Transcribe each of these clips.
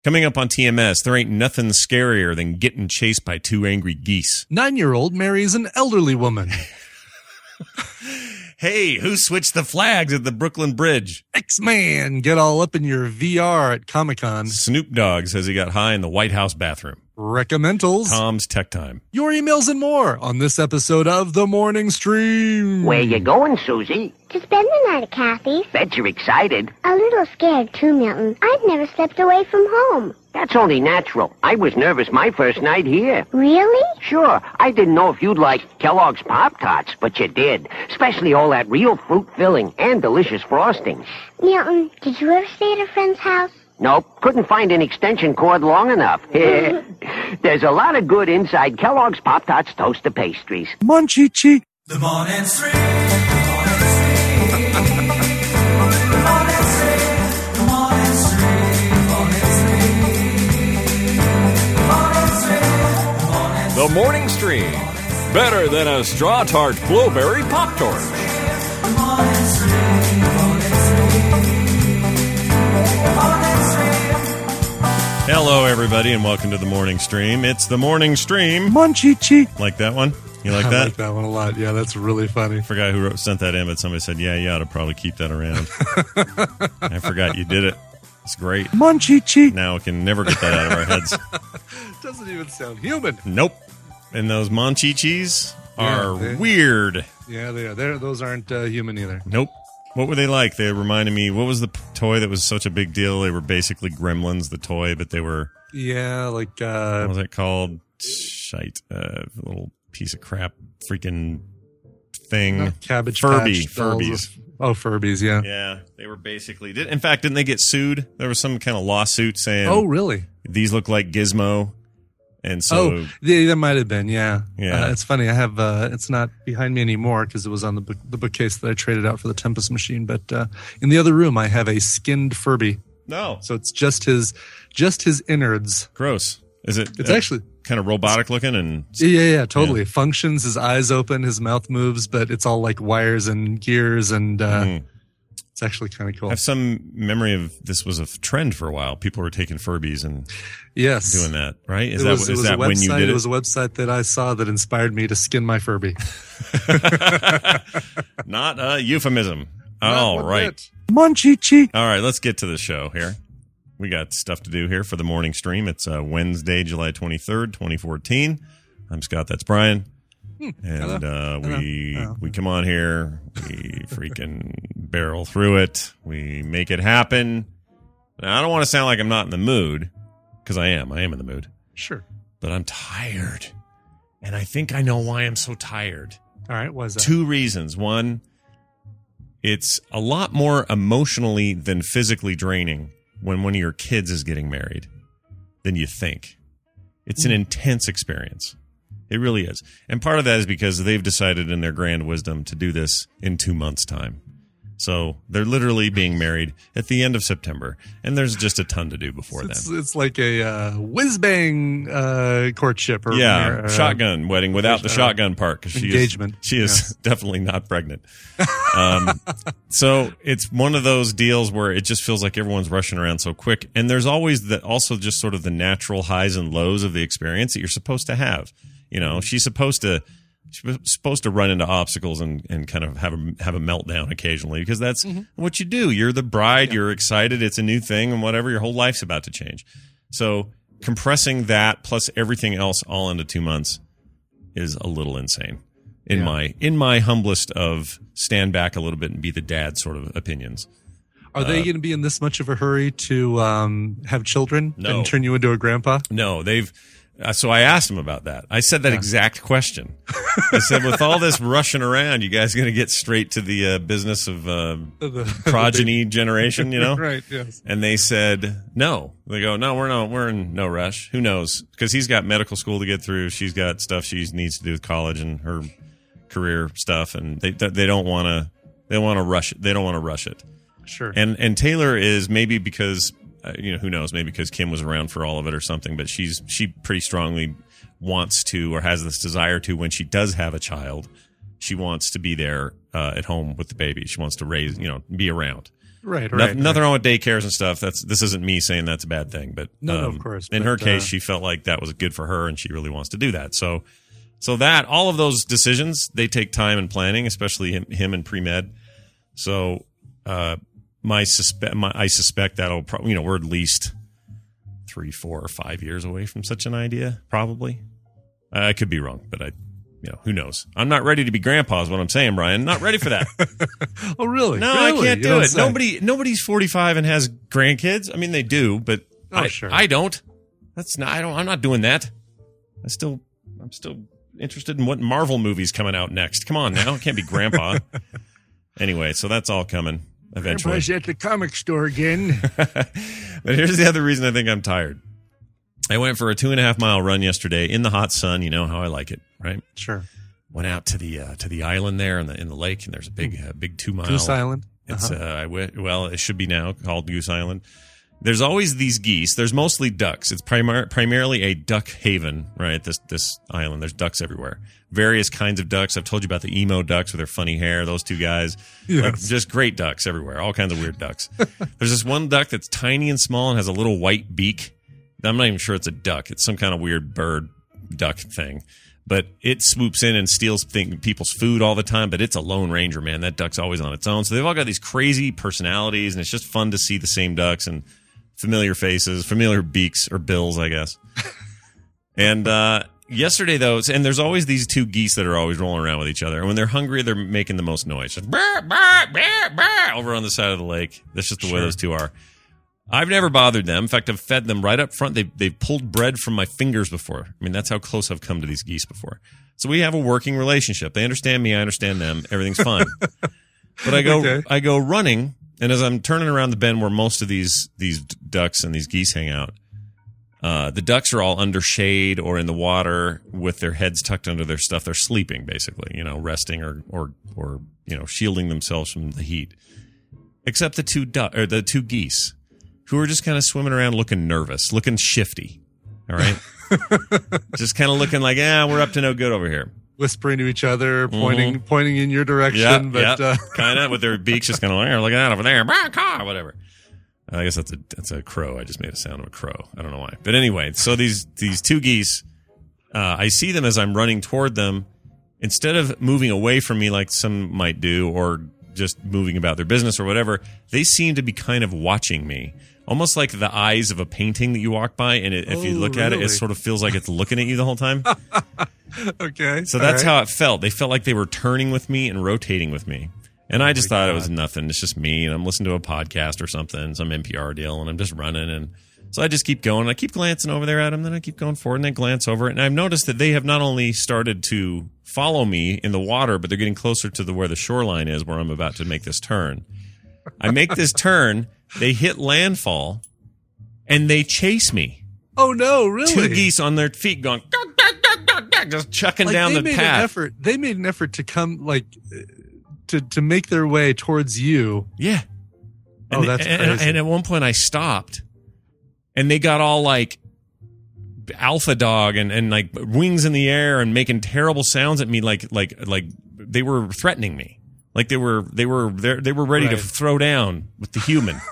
Coming up on TMS, there ain't nothing scarier than getting chased by two angry geese. 9-year-old marries an elderly woman. Hey, who switched the flags at the Brooklyn Bridge? X-Man, get all up in your VR at Comic-Con. Snoop Dogg says he got high in the White House bathroom. Recommendals. Tom's Tech Time. Your emails and more on this episode of The Morning Stream. Where you going, Susie? To spend the night at Kathy's. Bet you're excited. A little scared, too, Milton. I've never slept away from home. That's only natural. I was nervous my first night here. Really? Sure, I didn't know if you'd like Kellogg's Pop-Tarts, but you did. Especially all that real fruit filling and delicious frosting. Milton, did you ever stay at a friend's house? Nope, couldn't find an extension cord long enough. There's a lot of good inside Kellogg's Pop-Tarts toaster pastries. Munchie-chee. The Morning Stream. The Morning Stream. The Morning Stream. The Morning Stream. The Morning Stream. Better than a straw tart blueberry pop tart. The Morning Stream. The Morning Stream. Hello, everybody, and welcome to the Morning Stream. It's the Morning Stream. Munchie-chee. Like that one? You like I that? like that one a lot. Yeah, that's really funny. I forgot who sent that in, but somebody said, yeah, you ought to probably keep that around. I forgot you did it. It's great. Munchie-chee. Now we can never get that out of our heads. Doesn't even sound human. Nope. And those Monchichis are Yeah, weird. Yeah, they are. Those aren't human either. Nope. What were they like? They reminded me, what was the toy that was such a big deal? They were basically Gremlins, the toy, but they were, Yeah, like... what was it called? Shite. Little piece of crap freaking thing. Cabbage Furby. Patch dolls. Furbies. Oh, Furbies, yeah. Yeah, they were basically... In fact, didn't they get sued? There was some kind of lawsuit saying, Oh, really? these look like Gizmo. And so... yeah, that might have been, yeah. Yeah. It's funny, I have... it's not behind me anymore because it was on the bookcase that I traded out for the Tempest machine, but in the other room I have a skinned Furby. No. So it's just his innards. Gross. Is it... It's actually... kind of robotic looking and... Yeah, totally. It functions, his eyes open, his mouth moves, but it's all like wires and gears, and it's actually kind of cool. I have some memory of this was a trend for a while. People were taking Furbies and Yes. doing that, right? Is It that was a when you website- did It it? was a website that I saw that inspired me to skin my Furby. Not a euphemism. Not All one right. bit. Munchie-chee. All right, let's get to the show here. We got stuff to do here for the morning stream. It's Wednesday, July 23rd, 2014. I'm Scott. That's Brian. And we come on here. We freaking barrel through it. We make it happen. Now, I don't want to sound like I'm not in the mood, because I am. I am in the mood. Sure. But I'm tired. And I think I know why I'm so tired. All right, what is that? 2 reasons. One, it's a lot more emotionally than physically draining when one of your kids is getting married than you think. It's an intense experience. It really is. And part of that is because they've decided in their grand wisdom to do this in 2 months' time. So they're literally being married at the end of September, and there's just a ton to do before then. It's like a whiz-bang courtship. Or Shotgun wedding without the shotgun part, because engagement. She is definitely not pregnant. So it's one of those deals where it just feels like everyone's rushing around so quick, and there's always also just sort of the natural highs and lows of the experience that you're supposed to have. You know, she's supposed to run into obstacles and kind of have a meltdown occasionally, because that's what you do. You're the bride. Yeah. You're excited. It's a new thing and whatever. Your whole life's about to change. So compressing that plus everything else all into 2 months is a little insane in my humblest of stand back a little bit and be the dad sort of opinions. Are they going to be in this much of a hurry to have children and turn you into a grandpa? No, they've... So I asked him about that. I said that exact question. I said, with all this rushing around, you guys going to get straight to the business of progeny generation, you know? Right, yes. And they said, no. They go, no, we're in no rush. Who knows? Because he's got medical school to get through. She's got stuff she needs to do with college and her career stuff. And they don't want to rush it. They don't want to rush it. Sure. And Taylor is maybe because... who knows? Maybe because Kim was around for all of it or something. But she pretty strongly wants to, or has this desire to, when she does have a child, she wants to be there at home with the baby. She wants to raise, be around. Right. Nothing wrong with daycares and stuff. This isn't me saying that's a bad thing, but No, of course. In but, her case, she felt like that was good for her, and she really wants to do that. So that all of those decisions, they take time and planning, especially him and pre-med. So I suspect that'll probably, we're at least 3, 4, or 5 years away from such an idea, probably. I could be wrong, but who knows? I'm not ready to be grandpa is what I'm saying, Brian. Not ready for that. Oh, really? No, Really? I can't do it. Nobody's 45 and has grandkids. I mean, they do, but sure. I don't. I'm not doing that. I'm still interested in what Marvel movie's coming out next. Come on now. I can't be grandpa. Anyway, so that's all coming eventually. Grandpa's at the comic store again. But here's the other reason I think I'm tired. I went for a 2.5 mile run yesterday in the hot sun. You know how I like it, right? Sure. Went out to the island there in the lake, and there's a big 2 mile. Goose Island. It's it should be now called Goose Island. There's always these geese. There's mostly ducks. It's primarily a duck haven, right? This island. There's ducks everywhere. Various kinds of ducks. I've told you about the emo ducks with their funny hair. Those two guys. Yes. Like, just great ducks everywhere. All kinds of weird ducks. There's this one duck that's tiny and small and has a little white beak. I'm not even sure it's a duck. It's some kind of weird bird duck thing. But it swoops in and steals people's food all the time. But it's a lone ranger, man. That duck's always on its own. So they've all got these crazy personalities, and it's just fun to see the same ducks and familiar faces, familiar beaks or bills, I guess. And yesterday, though, and there's always these two geese that are always rolling around with each other. And when they're hungry, they're making the most noise. Just bah, bah, bah, bah, over on the side of the lake. That's just the way those two are. I've never bothered them. In fact, I've fed them right up front. They've pulled bread from my fingers before. I mean, that's how close I've come to these geese before. So we have a working relationship. They understand me. I understand them. Everything's fine. But I go running, and as I'm turning around the bend where most of these ducks and these geese hang out, the ducks are all under shade or in the water with their heads tucked under their stuff. They're sleeping, basically, resting or shielding themselves from the heat. Except the two geese, who are just kind of swimming around looking nervous, looking shifty. All right? Just kind of looking like, we're up to no good over here. Whispering to each other, pointing in your direction. Kind of with their beaks just kind of like, look at that over there. Whatever. I guess that's a crow. I just made a sound of a crow. I don't know why. But anyway, so these two geese, I see them as I'm running toward them. Instead of moving away from me like some might do or just moving about their business or whatever, they seem to be kind of watching me. Almost like the eyes of a painting that you walk by, and if you look at it, it sort of feels like it's looking at you the whole time. Okay. So that's how it felt. They felt like they were turning with me and rotating with me. And I just thought it was nothing. It's just me, and I'm listening to a podcast or something, some NPR deal, and I'm just running. And so I just keep going. I keep glancing over there at them, then I keep going forward, and then glance over it. And I've noticed that they have not only started to follow me in the water, but they're getting closer to where the shoreline is, where I'm about to make this turn. I make this turn, they hit landfall, and they chase me. Oh, no, really? Two geese on their feet going, just chucking down the path. They made an effort to come, to make their way towards you. Yeah. Oh, that's crazy. And at one point I stopped, and they got all like alpha dog and like wings in the air and making terrible sounds at me, like they were threatening me. Like they were ready to throw down with the human.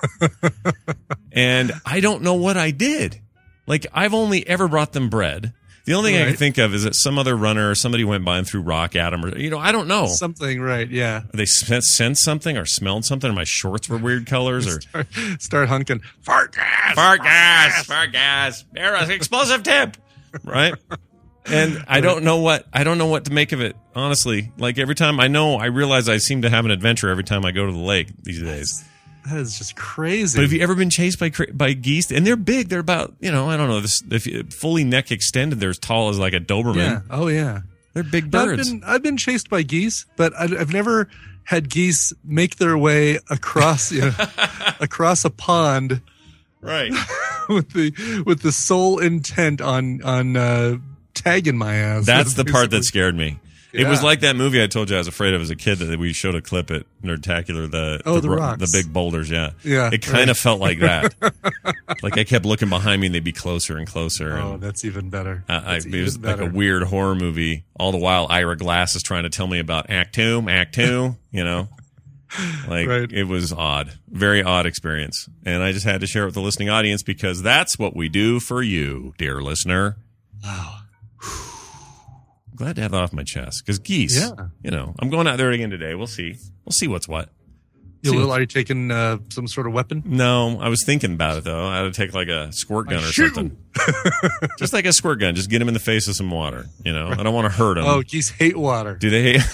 And I don't know what I did. Like, I've only ever brought them bread. The only thing I can think of is that some other runner or somebody went by and threw rock at them, or I don't know. Something, right? Yeah. They sensed something or smelled something, or my shorts were weird colors, or start hunking. Fart gas. Fart gas. Fart gas. Explosive tip. Right. And I don't know what to make of it, honestly. Like, every time I realize I seem to have an adventure every time I go to the lake these days. That is just crazy. But have you ever been chased by geese? And they're big. They're about, I don't know, if fully neck extended, they're as tall as like a Doberman. Yeah. Oh, yeah. They're big birds. I've been chased by geese, but I've never had geese make their way across across a pond, right? with the sole intent on tagging my ass. That's the part that scared me. Yeah. It was like that movie I told you I was afraid of as a kid that we showed a clip at Nerdtacular, the rocks. The big boulders, yeah. Yeah. It kind of felt like that. Like I kept looking behind me and they'd be closer and closer. Oh, and that's even better. It was like a weird horror movie. All the while, Ira Glass is trying to tell me about Act 2, Like, Right. it was odd. Very odd experience. And I just had to share it with the listening audience because that's what we do for you, dear listener. Wow. Glad to have that off my chest. Because geese, Yeah. you know, I'm going out there again today. We'll see. We'll see what's what. Are you taking some sort of weapon? No, I was thinking about it, though. I would take like a squirt gun or Shoot. something. Just like a squirt gun. Just get him in the face with some water. You know, I don't want to hurt him. Oh, geese hate water. Do they hate?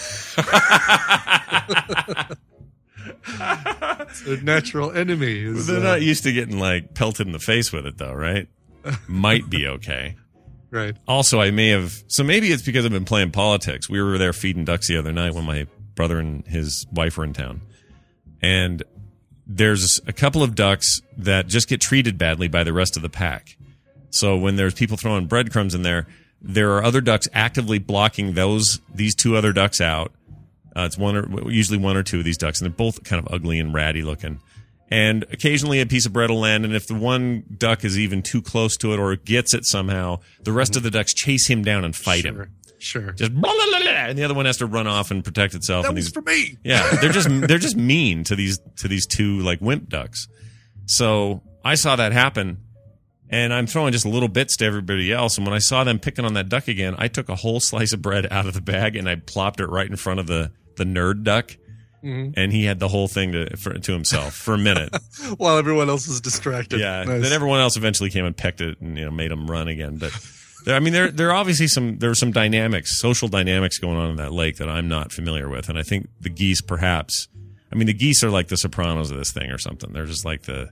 It's their natural enemy. Is, They're not used to getting like pelted in the face with it, though, right? Might be okay. right. Also, maybe it's because I've been playing politics. We were there feeding ducks the other night when my brother and his wife were in town. And there's a couple of ducks that just get treated badly by the rest of the pack. So when there's people throwing breadcrumbs in there are other ducks actively blocking these two other ducks out. It's usually one or two of these ducks, and they're both kind of ugly and ratty looking. And occasionally a piece of bread will land, and if the one duck is even too close to it or gets it somehow, the rest of the ducks chase him down and fight him. Sure. Just blah, blah, blah, blah, and the other one has to run off and protect itself. That and was for me. yeah, they're just mean to these two like wimp ducks. So I saw that happen, and I'm throwing just little bits to everybody else. And when I saw them picking on that duck again, I took a whole slice of bread out of the bag and I plopped it right in front of the nerd duck, and he had the whole thing to himself for a minute. While everyone else was distracted. Yeah. Nice. Then everyone else eventually came and pecked it and made him run again. But there are obviously some dynamics, social dynamics going on in that lake that I'm not familiar with, and I think the geese perhaps. I mean, the geese are like the Sopranos of this thing or something. They're just like I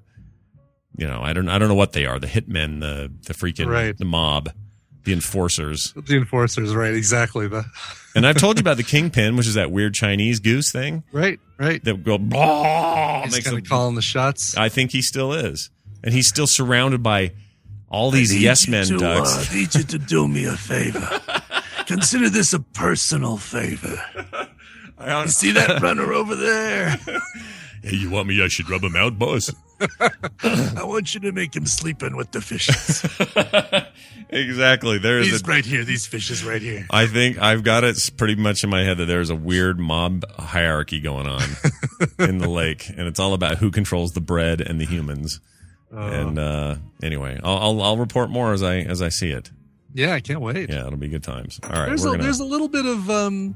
don't know what they are. The hitmen, the freaking Right. the mob, the enforcers. The enforcers, right? Exactly. And I've told you about the kingpin, which is that weird Chinese goose thing Right. that go. Blah, He's makes kind a- of calling the shots. I think he still is, and he's still surrounded by all these yes men ducks. I need you to do me a favor. Consider this a personal favor. You see that runner over there? Hey, you want me? I should rub him out, boss. I want you to make him sleep in with the fishes. Exactly. There's He's right here. These fishes right here. I think I've got it pretty much in my head that there's a weird mob hierarchy going on in the lake, and it's all about who controls the bread and the humans. And anyway, I'll report more as I see it. Yeah, I can't wait. Yeah, it'll be good times. All right, There's a little bit of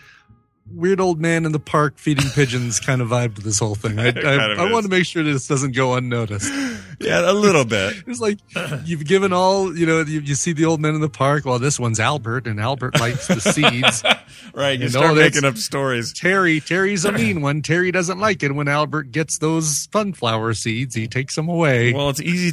weird old man in the park feeding pigeons kind of vibe to this whole thing. I want to make sure this doesn't go unnoticed. yeah, a little bit. It's like you've given all, you see the old men in the park. Well, this one's Albert, and Albert likes the seeds. Right, you You start know, making that's- up stories. Terry's a mean one. Terry doesn't like it when Albert gets those sunflower seeds. He takes them away. Well, it's easy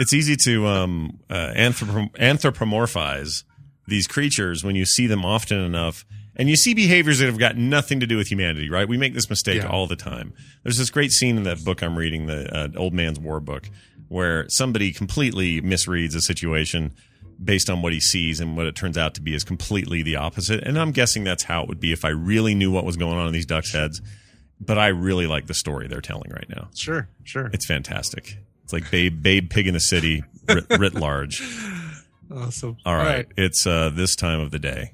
to anthropomorphize these creatures when you see them often enough, and you see behaviors that have got nothing to do with humanity. Right? We make this mistake Yeah. all the time. There's this great scene in that book I'm reading, the Old Man's War book, where somebody completely misreads a situation based on what he sees, and what it turns out to be is completely the opposite. And I'm guessing that's how it would be if I really knew what was going on in these ducks' heads. But I really like the story they're telling right now. Sure. It's fantastic. It's like Babe Pig in the City writ large. Awesome. All right. It's this time of the day.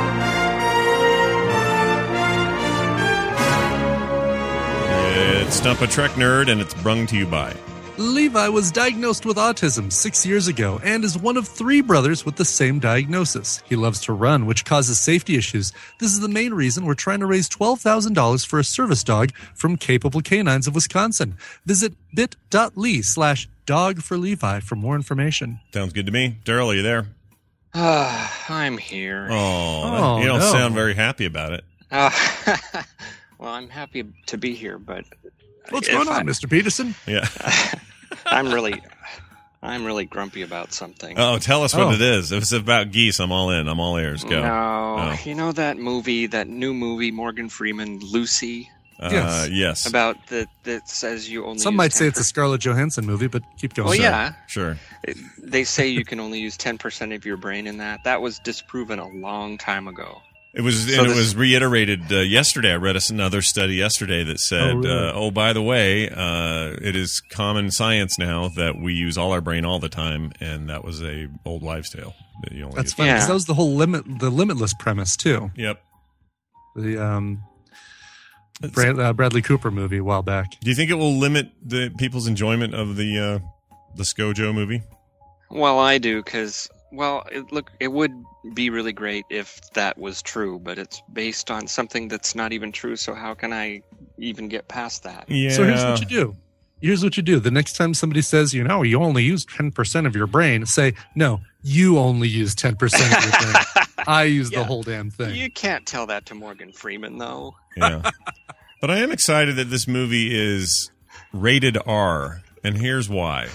It's Stump a Trek Nerd, and it's brung to you by. Levi was diagnosed with autism 6 years ago and is one of 3 brothers with the same diagnosis. He loves to run, which causes safety issues. This is the main reason we're trying to raise $12,000 for a service dog from Capable Canines of Wisconsin. Visit bit.ly/dog for Levi for more information. Sounds good to me. Daryl, are you there? I'm here. Oh, you don't no. sound very happy about it. Well, I'm happy to be here, but What's if going on, Mr. Peterson? Yeah. I'm really grumpy about something. Oh, tell us what Oh. it is. If it's about geese, I'm all in. I'm all ears. Go. No, Oh. you know that new movie, Morgan Freeman, Lucy, Yes. about that says you only. Some use might say it's a 10%. Scarlett Johansson movie, but keep going. Well, Sure. yeah. Sure. They say you can only use 10% of your brain in that. That was disproven a long time ago. It was, So and it this- was reiterated yesterday. I read another study yesterday that said, Oh, really? by the way, it is common science now that we use all our brain all the time, and that was a old wives' tale. That you only That's use- funny because Yeah. that was the whole limitless premise too. Yep. The Bradley Cooper movie a while back. Do you think it will limit the people's enjoyment of the ScarJo movie? Well, I do, because, it would be really great if that was true, but it's based on something that's not even true, so how can I even get past that? Yeah. So here's what you do. The next time somebody says, you only use 10% of your brain, say, no, you only use 10% of your brain. I use the whole damn thing. You can't tell that to Morgan Freeman, though. Yeah. But I am excited that this movie is rated R, and here's why.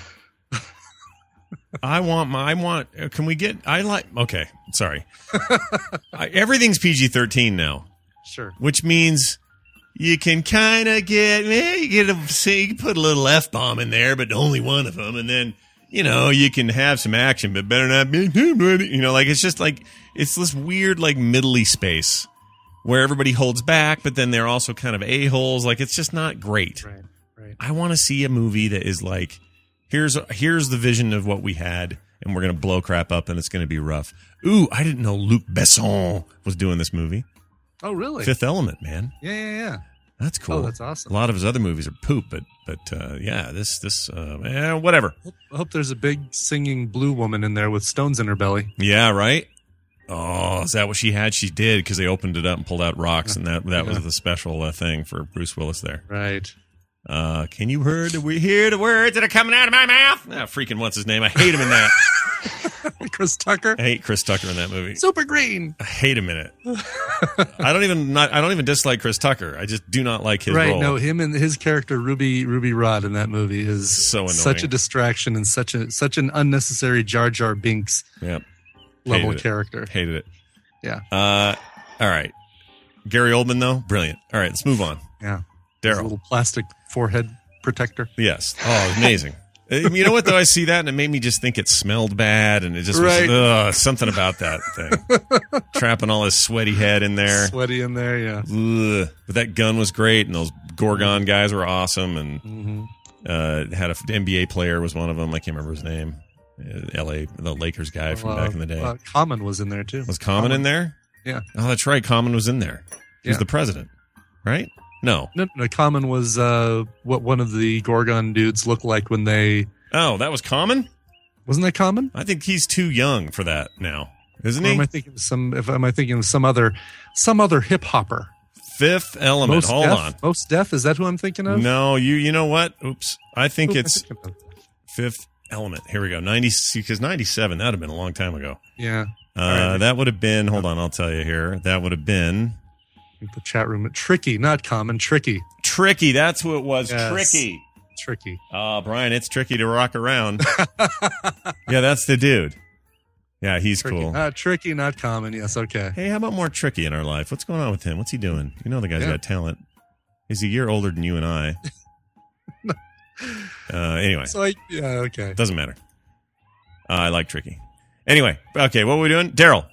Everything's PG-13 now. Sure. Which means you can kind of you can put a little F-bomb in there, but only one of them, and then, you can have some action, but better not be, it's this weird, middly space where everybody holds back, but then they're also kind of a-holes. It's just not great. Right. I want to see a movie that is here's the vision of what we had, and we're going to blow crap up, and it's going to be rough. Ooh, I didn't know Luc Besson was doing this movie. Oh, really? Fifth Element, man. Yeah. That's cool. Oh, that's awesome. A lot of his other movies are poop, but whatever. I hope there's a big singing blue woman in there with stones in her belly. Yeah, right? Oh, is that what she had? She did, because they opened it up and pulled out rocks, and that was the special thing for Bruce Willis there. Right. Can you hear the words that are coming out of my mouth? Freaking what's his name? I hate him in that. Chris Tucker. I hate Chris Tucker in that movie. Super green. I hate him in it. I don't even dislike Chris Tucker. I just do not like his role. Right. No, him and his character Ruby Rod in that movie is so annoying. Such a distraction and such an unnecessary Jar Jar Binks level character. Hated it. Yeah. All right. Gary Oldman though, brilliant. All right, let's move on. Yeah. Daryl. A little plastic forehead protector. Yes. Oh, amazing. You know what, though? I see that, and it made me just think it smelled bad, and it just was something about that thing. Trapping all his sweaty head in there. Sweaty in there, yeah. Ugh. But that gun was great, and those Gorgon guys were awesome, and had an NBA player was one of them. I can't remember his name. The Lakers guy from back in the day. Common was in there, too. Was Common in there? Yeah. Oh, that's right. Common was in there. He was the president, right? No, Common was what one of the Gorgon dudes looked like when they... Oh, that was Common? Wasn't that Common? I think he's too young for that now, isn't he? Am I thinking of some other hip hopper? Fifth Element. Hold on. Most Def? Is that who I'm thinking of? No, you know what? Oops. I think it's Fifth Element. Here we go. 'Cause 97, that would have been a long time ago. Yeah. That would have been, hold on, I'll tell you here. That would have been... The chat room. Tricky, not Common. Tricky. Tricky, that's who it was. Yes. Tricky. Oh, Brian, it's tricky to rock around. Yeah, that's the dude. Yeah, he's tricky. cool. Tricky, not Common. Yes, okay. Hey, how about more Tricky in our life? What's going on with him? What's he doing? You know the guy's got talent. He's a year older than you and I. Anyway. So okay. Doesn't matter. I like Tricky. Anyway, okay, what are we doing? Daryl.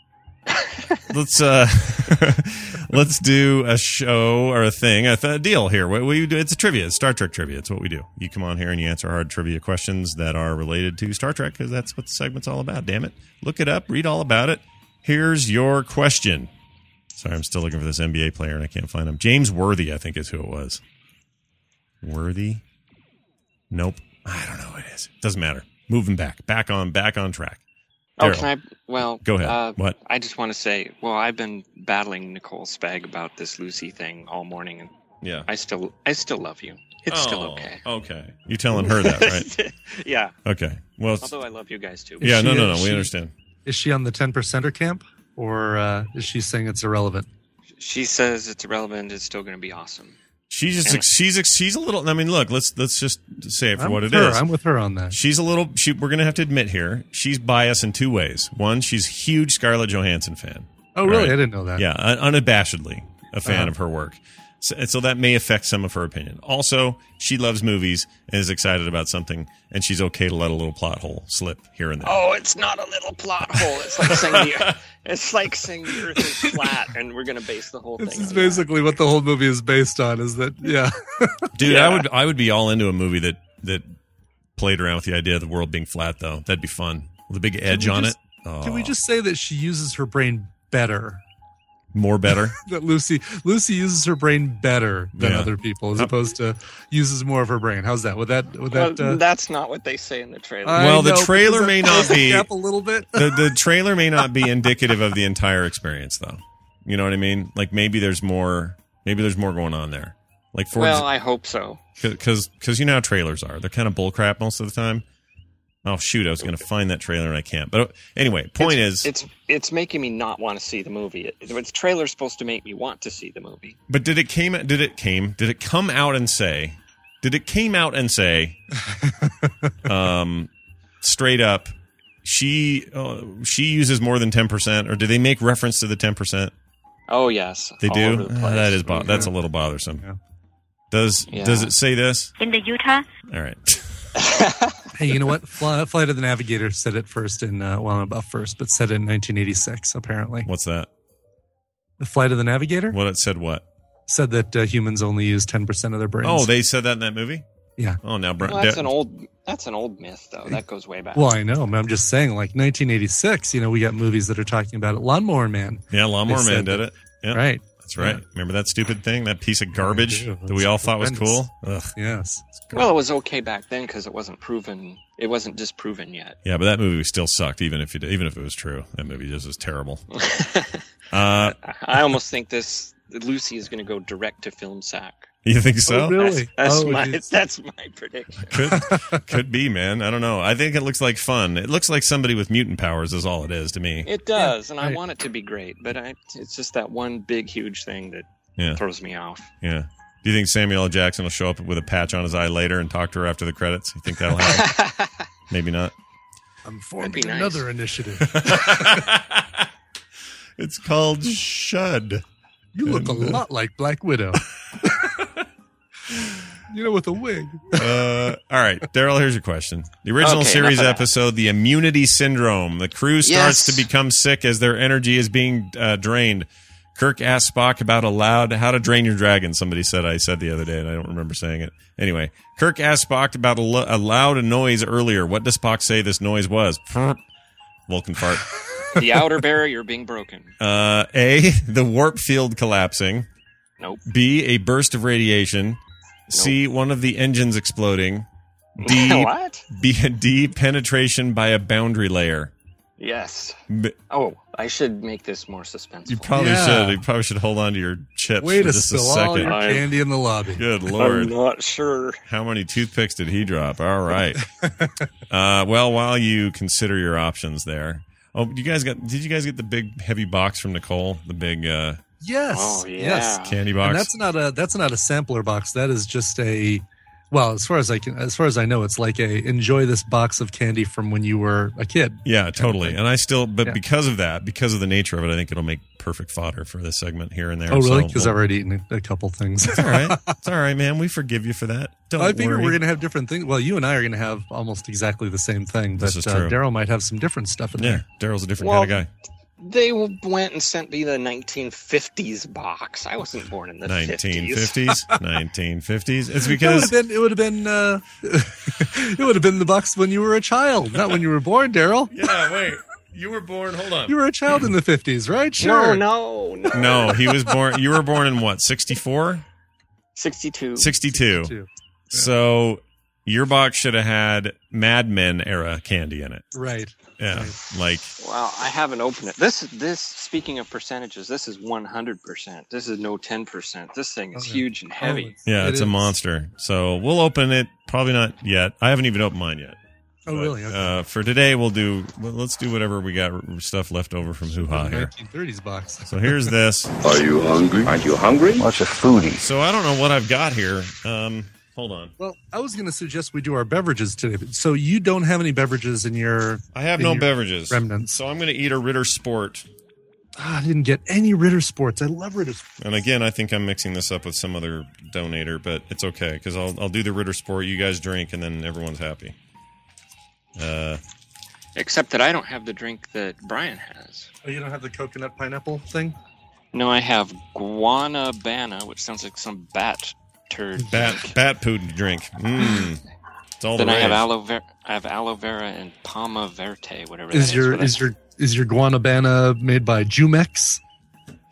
Let's do a show or a thing, a deal here. What we do? It's a trivia. It's Star Trek trivia. It's what we do. You come on here and you answer hard trivia questions that are related to Star Trek, because that's what the segment's all about. Damn it! Look it up. Read all about it. Here's your question. Sorry, I'm still looking for this NBA player and I can't find him. James Worthy, I think, is who it was. Worthy? Nope. I don't know who it is. Doesn't matter. Moving back on track. Oh, Daryl. can I? Well, go ahead. What? I just want to say, I've been battling Nicole Spag about this Lucy thing all morning, and yeah, I still love you. It's still okay. Okay, you telling her that, right? Yeah. Okay. Well, although I love you guys too. Yeah. No. We understand. Is she on the 10%er camp, or is she saying it's irrelevant? She says it's irrelevant. It's still going to be awesome. She's a little. I mean, look. Let's just say it for what it is. I'm with her on that. She's a little. We're going to have to admit here. She's biased in two ways. One, she's a huge Scarlett Johansson fan. Oh, really? Right? I didn't know that. Yeah, unabashedly a fan of her work. So that may affect some of her opinion. Also, she loves movies and is excited about something, and she's okay to let a little plot hole slip here and there. Oh, it's not a little plot hole. It's like saying the Earth is flat, and we're going to base the whole thing. This is basically what the whole movie is based on. Is that dude? Yeah. I would be all into a movie that played around with the idea of the world being flat, though. That'd be fun with a big edge on it. Can we just say that she uses her brain better More better. That Lucy uses her brain better than Yeah. other people, as opposed to uses more of her brain. How's that? Would that? That's not what they say in the trailer. Well, the know, trailer because may that not closes the be- gap a little bit. The trailer may not be indicative of the entire experience, though. You know what I mean? Like maybe there's more going on there. Like for Well, I hope so. because you know how trailers are. They're kind of bullcrap most of the time. Oh shoot! I was going to find that trailer and I can't. But anyway, point is, It's making me not want to see the movie. The trailer's supposed to make me want to see the movie. but did it come out and say? Did it came out and say, straight up, she uses more than 10%, or do they make reference to the 10%? Oh yes, They all do. over the place. That is that's a little bothersome. Yeah. Does it say this? In the Utah? All right. Hey, you know what? Flight of the Navigator said it first in about first, but said it in 1986. Apparently, What's that? the Flight of the Navigator What it said? What? said that humans only use 10% of their brains. Oh, they said that in that movie. Yeah. Oh, now Well, that's an old myth though. That goes way back. Well, I know. I'm just saying, like 1986. You know, we got movies that are talking about it. Lawnmower Man. Yeah, Lawnmower They Man said did that- it. Yeah, Right. that's right. Yeah. Remember that stupid thing? That piece of garbage do. that we all thought was Horrendous. cool. Ugh. Yes. Well, it was okay back then because it wasn't proven. It wasn't disproven yet. Yeah, but that movie still sucked, even if it was true. That movie just was terrible. Uh, I almost think Lucy is going to go direct to film sack. you think so? Oh, really? That's my prediction. Could be, man. I don't know. I think it looks like fun. It looks like somebody with mutant powers is all it is to me. It does, and I right. want it to be great, but it's just that one big, huge thing that Yeah, throws me off. yeah. Do you think Samuel L. Jackson will show up with a patch on his eye later and talk to her after the credits? You think that'll happen? Maybe not. I'm be forming nice. another initiative. It's called Shud. You look a lot like Black Widow. You know, with a wig. All right, Daryl, here's your question. The original Okay, series enough of that. episode, The Immunity Syndrome. The crew starts Yes. to become sick as their energy is being drained. Kirk asked Spock about how to drain your dragon. Somebody said I said the other day, and I don't remember saying it. Anyway, Kirk asked Spock about a loud noise earlier. What does Spock say this noise was? Vulcan fart. The outer barrier being broken. A, the warp field collapsing. Nope. B, a burst of radiation. C, one of the engines exploding. D, What? D, penetration by a boundary layer. Yes. B- Oh, I should make this more suspenseful. You probably Yeah. should. You probably should hold on to your chips Way for to just a spill all your second. candy in the lobby. Good I'm Lord. not sure. How many toothpicks did he drop? All right. Well, while you consider your options there. Oh, did you guys get the big heavy box from Nicole? The big Yes. Oh, yeah. Yes. candy box? And that's not a sampler box. That is just as far as I know, it's like enjoy this box of candy from when you were a kid. Yeah, totally. And I still, but Yeah. because of the nature of it, I think it'll make perfect fodder for this segment here and there. Oh, really? So Because I've already eaten a couple things. it's all right. It's all right, man. We forgive you for that. Don't I figure worry. we're going to have different things. Well, you and I are going to have almost exactly the same thing, but This is true. Daryl might have some different stuff in Yeah, there. Daryl's a different Well, kind of guy. They went and sent me the 1950s box. I wasn't born in the 50s. 1950s. It's because It would have been it would have been the box when you were a child, not when you were born, Daryl. yeah. Wait, you were born. Hold on. You were a child in the 50s, right? Sure. No. No, he was born. You were born in what? 64, 62. 62. Too. So your box should have had Mad Men era candy in it. Right. Yeah, like Well, I haven't opened it. This. Speaking of percentages, this is 100%. This is no 10%. This thing is Okay. huge and heavy. yeah, It it's a is. monster. So we'll open it. Probably not yet. I haven't even opened mine yet. Oh, But, really? Okay. For today, let's do whatever we got stuff left over from Hoo Ha here. 1930s box. So here's this. Are you hungry? Aren't you hungry? What's a foodie? So I don't know what I've got here. Hold on. Well, I was going to suggest we do our beverages today. So you don't have any beverages in your... I have in no your beverages. remnants. So I'm going to eat a Ritter Sport. I didn't get any Ritter Sports. I love Ritter Sports. And again, I think I'm mixing this up with some other donator, but it's okay because I'll do the Ritter Sport. You guys drink, and then everyone's happy. Except that I don't have the drink that Brian has. Oh, you don't have the coconut pineapple thing? No, I have Guanabana, which sounds like some bat turd. Bat poo drink. It's all Then the I have rage. aloe vera and Palma Verte, whatever. Is that your is is your Guanabana made by Jumex?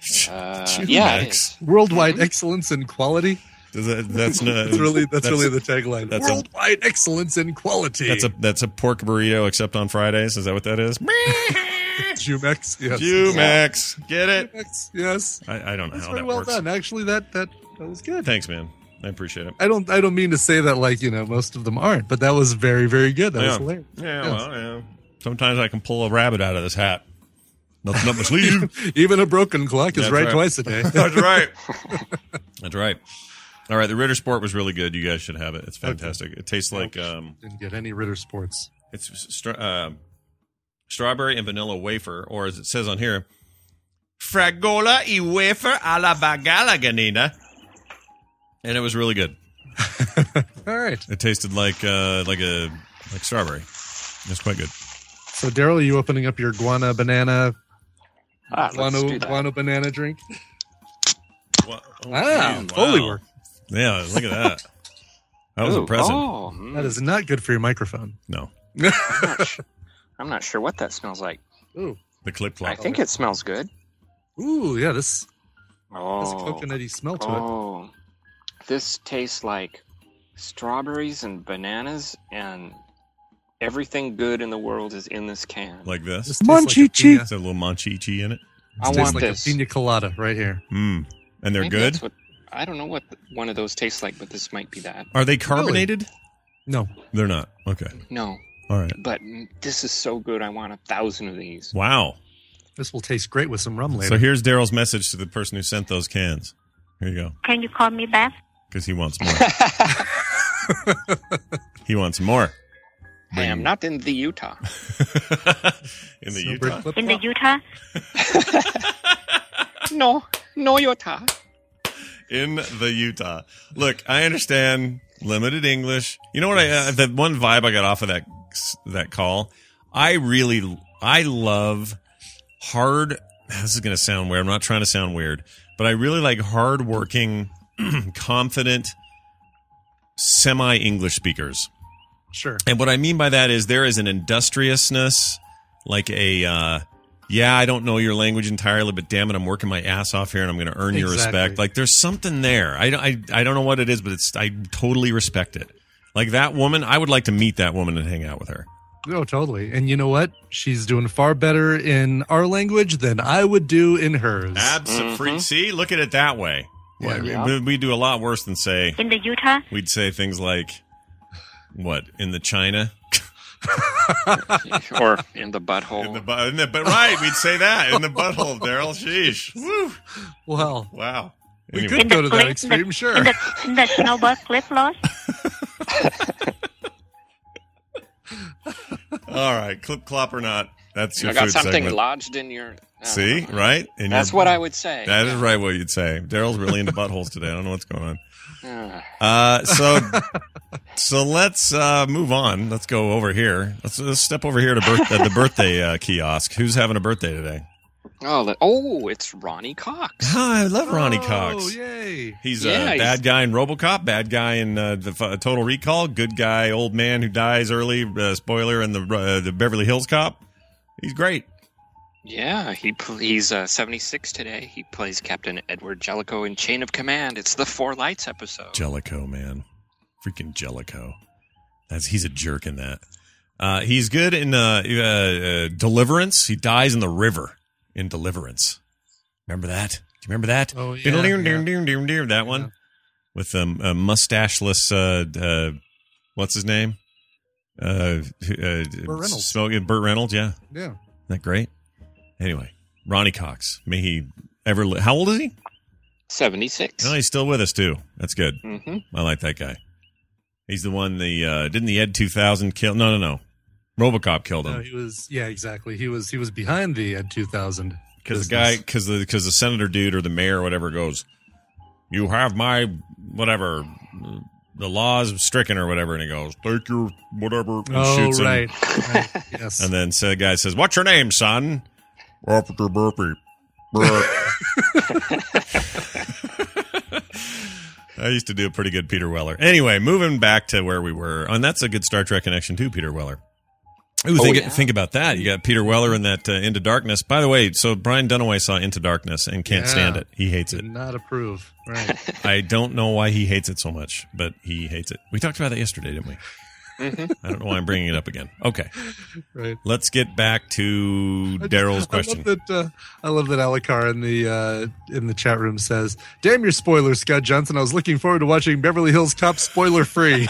Yeah, it is. Worldwide excellence in quality. That's really the tagline. That's Worldwide excellence in quality. That's a pork burrito except on Fridays. Is that what that is? Jumex. Yes. Jumex. Get it? Jumex, yes. I don't know That's how very that well works. done. Actually, that was good. Thanks, man. I appreciate it. I don't mean to say that like, most of them aren't, but that was very, very good. That was hilarious. Yeah, Yes. well, yeah. Sometimes I can pull a rabbit out of this hat. Nothing up my sleeve. Even a broken clock is That's right right. twice a day. That's right. That's right. All right, the Ritter Sport was really good. You guys should have it. It's fantastic. It tastes like Didn't get any Ritter Sports. it's strawberry and vanilla wafer, or as it says on here, fragola y wafer a la bagalaganina. And it was really good. All right. It tasted like strawberry. It's quite good. So, Daryl, are you opening up your guano banana Let's do that. guano banana drink? Wow. Totally work. Yeah, look at that. That was Ooh, impressive. Oh, That is not good for your microphone. No, I'm not sure what that smells like. Ooh. the clip clop. I think it smells good. Ooh, yeah, this Oh, coconutty smell to it. oh, this tastes like strawberries and bananas, and everything good in the world is in this can. Like this. This tastes like a Is pina- there a little manchichi in it? I tastes want like this. a pina colada right here. And they're Maybe good? that's what- I don't know what one of those tastes like, but this might be that. Are they carbonated? No. They're not. Okay. No, All right. but this is so good. I want 1,000 of these. Wow. This will taste great with some rum later. So here's Daryl's message to the person who sent those cans. Here you go. Can you call me back? Because he wants more. He wants more. I am not in the Utah. In the Snowbird Utah? flip-flop? In the Utah? No Utah. In the Utah. Look, I understand limited English. You know what? The one vibe I got off of that call. I love hard. This is going to sound weird. I'm not trying to sound weird, but I really like hardworking, confident, semi-English speakers. Sure. And what I mean by that is there is an industriousness, like a, I don't know your language entirely, but damn it, I'm working my ass off here and I'm going to earn your Exactly. respect. Like there's something there. I don't know what it is, but I totally respect it. Like that woman, I would like to meet that woman and hang out with her. Oh, totally. And you know what? She's doing far better in our language than I would do in hers. Absolutely. See, look at it that way. Yeah. We do a lot worse than say, In the Utah? we'd say things like, what, in the China? Or in the butthole. But right, we'd say that in the butthole, Daryl. Sheesh. Woo. Well, Wow. we Anyway. could go to that clip- extreme, sure. In the snowbird clip floss? All right, clip clop or not, that's your I got food something segment. lodged in your. See, right? And That's what I would say. That is right. What you'd say. Daryl's really into buttholes today. I don't know what's going on. Uh, So let's move on. Let's go over here. Let's step over here to the birthday kiosk. Who's having a birthday today? it's Ronnie Cox. Oh, I love Ronnie Oh, Cox. yay. He's Yeah, a bad guy in RoboCop, bad guy in Total Recall, good guy, old man who dies early. Spoiler in the Beverly Hills Cop. He's great. Yeah, he's 76 today. He plays Captain Edward Jellicoe in Chain of Command. It's the Four Lights episode. Jellicoe, man, freaking Jellicoe. He's a jerk in that. He's good in Deliverance. He dies in the river in Deliverance. Remember that? Do you remember that? Oh, yeah, yeah. That one with a mustacheless. What's his name? Burt Reynolds. Burt Reynolds. Yeah, Yeah. isn't that great? Anyway, Ronnie Cox. May he ever live. How old is he? 76. No, he's still with us too. That's good. Mm-hmm. I like that guy. He's the one. Didn't the Ed 2000 kill? No. RoboCop killed No, him he was. Yeah, exactly. He was behind the Ed 2000 because the senator dude or the mayor or whatever goes, "You have my whatever." The laws stricken or whatever, and he goes, "Take your whatever," and shoots him. Right. Yes. And then the guy says, "What's your name, son?" Officer Burpee. I used to do a pretty good Peter Weller. Anyway, moving back to where we were, and that's a good Star Trek connection too, Peter Weller. Ooh, Oh, yeah. think about that. You got Peter Weller in that Into Darkness. By the way, so Brian Dunaway saw Into Darkness and can't stand it. He hates it. Did not approve. Right. I don't know why he hates it so much, but he hates it. We talked about that yesterday, didn't we? Mm-hmm. I don't know why I'm bringing it up again. Okay. Right. Let's get back to Daryl's question. I love that Alikar in the chat room says, "Damn your spoilers, Scott Johnson. I was looking forward to watching Beverly Hills Cop spoiler free."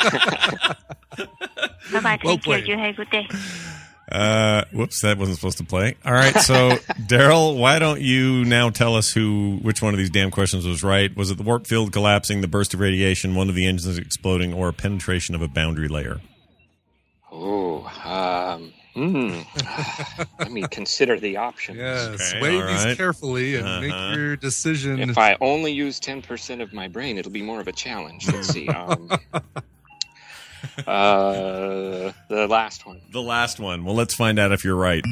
Bye-bye. Well Take care. played. You have a good day. Whoops, that wasn't supposed to play. All right, so Daryl, why don't you now tell us which one of these damn questions was right? Was it the warp field collapsing, the burst of radiation, one of the engines exploding, or penetration of a boundary layer? Let me consider the options. Yes, Okay, weigh all these right. carefully and make your decision. If I only use 10% of my brain, it'll be more of a challenge. Let's see. The last one. The last one. Well, let's find out if you're right.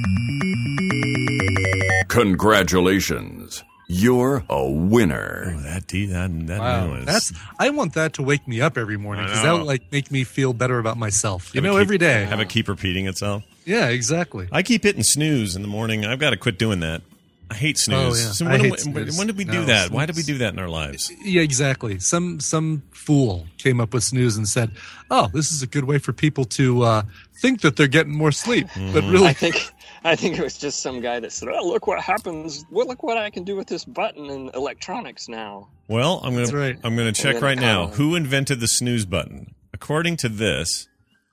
Congratulations. You're a winner. Oh, that Wow, was... I want that to wake me up every morning because I that know. would like make me feel better about myself. Have it keep- Every day. Have it keep repeating itself. Yeah, exactly. I keep hitting snooze in the morning. I've got to quit doing that. I hate snooze. Oh, yeah. So I when, hate when- snooze. when did we do No, that? Why did we snooze. do that in our lives? Yeah, exactly. Some fool came up with snooze and said, "Oh, this is a good way for people to think that they're getting more sleep." But really, I think it was just some guy that said, "Oh, look what happens! Well, look what I can do with this button and electronics now." Well, I'm That's gonna right. I'm gonna check then right now. Colin. Who invented the snooze button? According to this,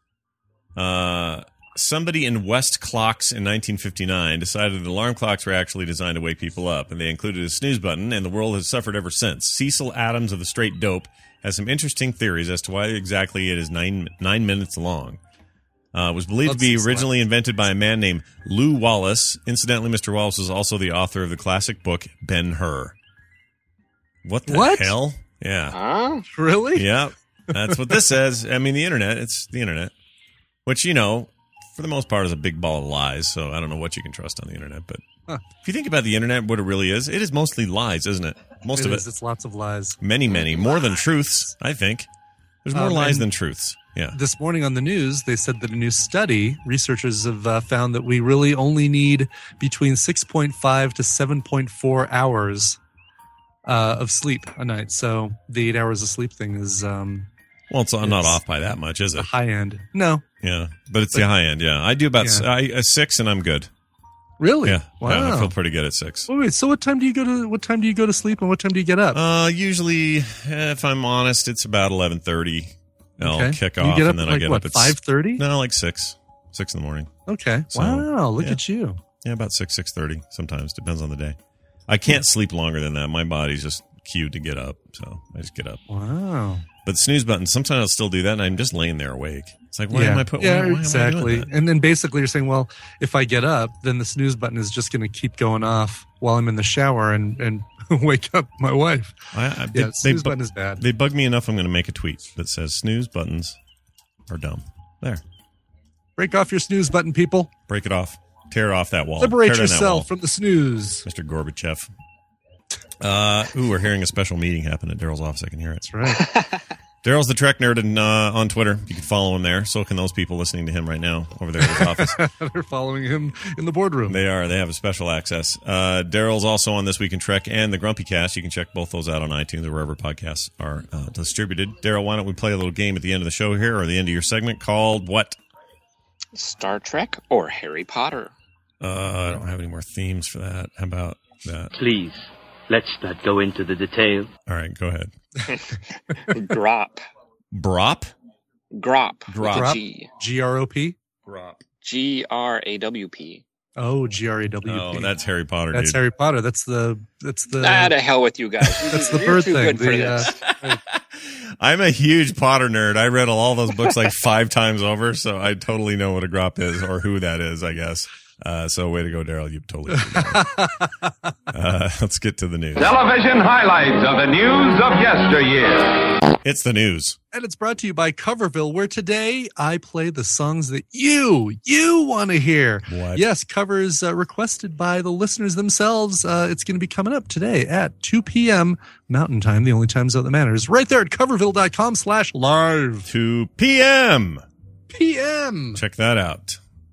somebody in West Clocks in 1959 decided that alarm clocks were actually designed to wake people up, and they included a snooze button, and the world has suffered ever since. Cecil Adams of the Straight Dope has some interesting theories as to why exactly it is 9 minutes long. It was believed to be Let's see. originally invented by a man named Lew Wallace. Incidentally, Mr. Wallace was also the author of the classic book Ben-Hur. What the What? hell? Yeah. Huh? really? Yeah, that's what this says. I mean, the internet, it's the internet, which, for the most part is a big ball of lies, so I don't know what you can trust on the internet. But if you think about the internet, what it really is, it is mostly lies, isn't it? Most of it. It's lots of lies. Many, more than truths, I think. There's more lies and- than truths. Yeah. This morning on the news, they said that a new study, researchers have found that we really only need between 6.5 to 7.4 hours of sleep a night. So the 8 hours of sleep thing is Well, it's not off by that much, is the it? high end. No, Yeah, but it's the high end. Yeah, I do about Yeah. 6, and I'm good. really. Yeah, Wow. yeah, I feel pretty good at 6. Wait, so what time do you go to sleep, and what time do you get up? Usually, if I'm honest, it's about 11:30. I'll Okay. kick You off, get up and then at I get what, up at 5:30? No, like 6 in the morning. Okay. So, Wow. Look yeah. at you. Yeah, about 6:30. Sometimes depends on the day. I can't sleep longer than that. My body's just cued to get up, so I just get up. Wow. But snooze button, sometimes I'll still do that, and I'm just laying there awake. It's like, why yeah. am I putting? Yeah, why exactly. Am I doing that? And then basically you're saying, well, if I get up, then the snooze button is just going to keep going off while I'm in the shower and wake up my wife. Snooze button is bad. They bug me enough. I'm going to make a tweet that says snooze buttons are dumb. There, Break off your snooze button, people. break it off. Tear off that wall. Liberate Tear down that wall. yourself from the snooze. Mr. Gorbachev. We're hearing a special meeting happen at Daryl's office. I can hear it. That's right. Daryl's the Trek Nerd on Twitter. You can follow him there. So can those people listening to him right now over there at his office. They're following him in the boardroom. They are. They have a special access. Daryl's also on This Week in Trek and the Grumpy Cast. You can check both those out on iTunes or wherever podcasts are distributed. Daryl, why don't we play a little game at the end of the show here, or the end of your segment, called what? Star Trek or Harry Potter? I don't have any more themes for that. How about that? Please, let's not go into the detail. All right, go ahead. Grop. Brop? Grop. Grop. With a G. G-R-O-P? Grop. G-R-A-W-P. Oh, G-R-A-W-P. Oh, that's Harry Potter, That's dude. Harry Potter. That's the To hell with you guys. that's the You're bird too thing. good for this. I'm a huge Potter nerd. I read all those books like 5 times over, so I totally know what a grop is, or who that is, I guess. So way to go, Daryl. You totally let's get to the news. Television highlights of the news of yesteryear. It's the news. And it's brought to you by Coverville, where today I play the songs that you want to hear. What? Yes, covers requested by the listeners themselves. It's going to be coming up today at 2 p.m. Mountain Time, the only time zone that matters, right there at coverville.com/live. 2 p.m. p.m. Check that out.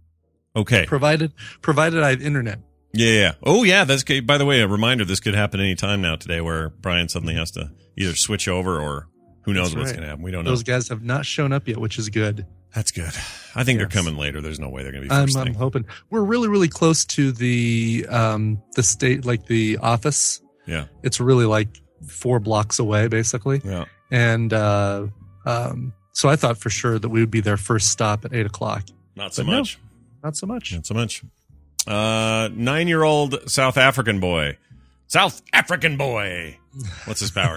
Okay. Provided I have internet. Yeah. Oh, yeah. That's good. By the way, a reminder, this could happen any time now today where Brian suddenly has to either switch over or who knows That's what's right. going to happen. We don't know. Those guys have not shown up yet, which is good. That's good. I think they're coming later. There's no way they're going to be first I'm thing. hoping. We're really, really close to the state, like the office. Yeah. It's really like 4 blocks away, basically. Yeah. And so I thought for sure that we would be their first stop at 8:00. Not so But no, much. not so much. Not so much. 9-year-old South African boy. South African boy. What's his power?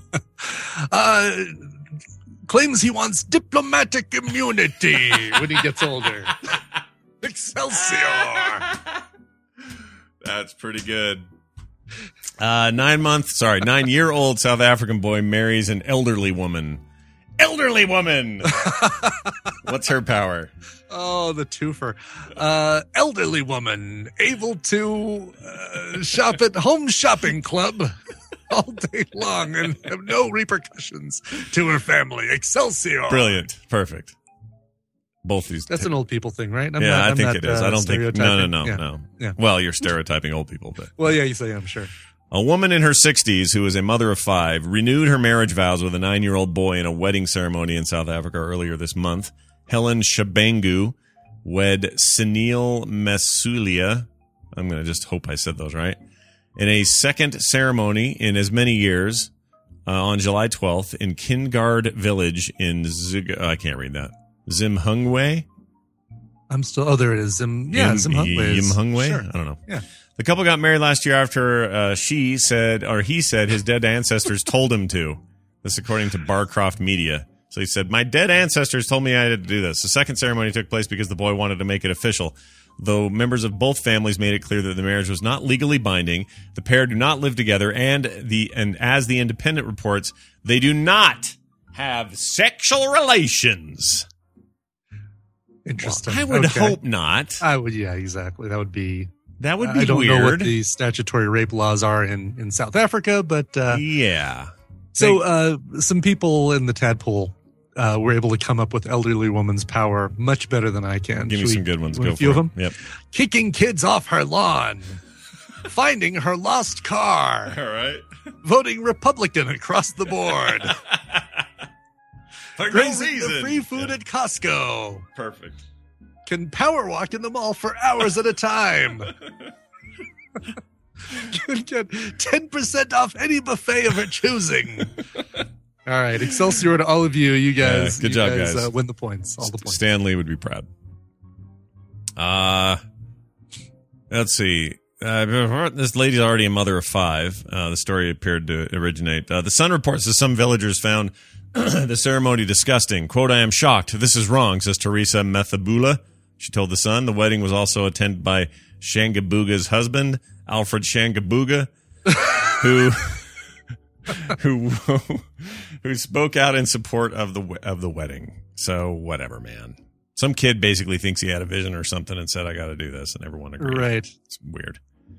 Claims he wants diplomatic immunity when he gets older. Excelsior! That's pretty good. 9-year-old South African boy marries an elderly woman. Elderly woman! What's her power? Oh, the twofer. Elderly woman able to shop at Home Shopping Club all day long and have no repercussions to her family. Excelsior! Brilliant. Perfect. Both these. That's an old people thing, right? I think it is. I don't think. No. Yeah. Well, you're stereotyping old people, but. Well, yeah, you say, I'm sure. A woman in her 60s who is a mother of 5 renewed her marriage vows with a 9-year-old boy in a wedding ceremony in South Africa earlier this month. Helen Shabangu wed Sunil Masulia. I'm going to just hope I said those right. In a second ceremony in as many years on July 12th in Kingard Village in I can't read that. Zimbabwe? I'm still. Oh, there it is. Zimbabwe. Zimbabwe? Sure. I don't know. Yeah. The couple got married last year after he said his dead ancestors told him to. This according to Barcroft Media. So he said, my dead ancestors told me I had to do this. The second ceremony took place because the boy wanted to make it official. Though members of both families made it clear that the marriage was not legally binding, the pair do not live together, and as the Independent reports, they do not have sexual relations. Interesting. Well, I would hope not. I would, yeah, exactly. That would be I don't weird. Know what weird. the statutory rape laws are in South Africa, but yeah. So some people in the tadpole were able to come up with elderly woman's power much better than I can. Give me some good ones. Go for a few of them. Yep. Kicking kids off her lawn, finding her lost car. All right. Voting Republican across the board. For no Raising reason. the free food at Costco. Perfect. Can power walk in the mall for hours at a time. Can get 10% off any buffet of her choosing. All right, Excelsior to all of you. You guys, good job, guys. Win the points. All the points. Stan Lee would be proud. Let's see. This lady's already a mother of 5. The story appeared to originate. The Sun reports that some villagers found the ceremony disgusting. Quote, I am shocked. This is wrong, says Teresa Methabula. She told the Sun. The wedding was also attended by Shangabuga's husband, Alfred Shangabuga, who spoke out in support of the wedding. So whatever, man. Some kid basically thinks he had a vision or something and said, I got to do this, and everyone agreed. Right. It's weird.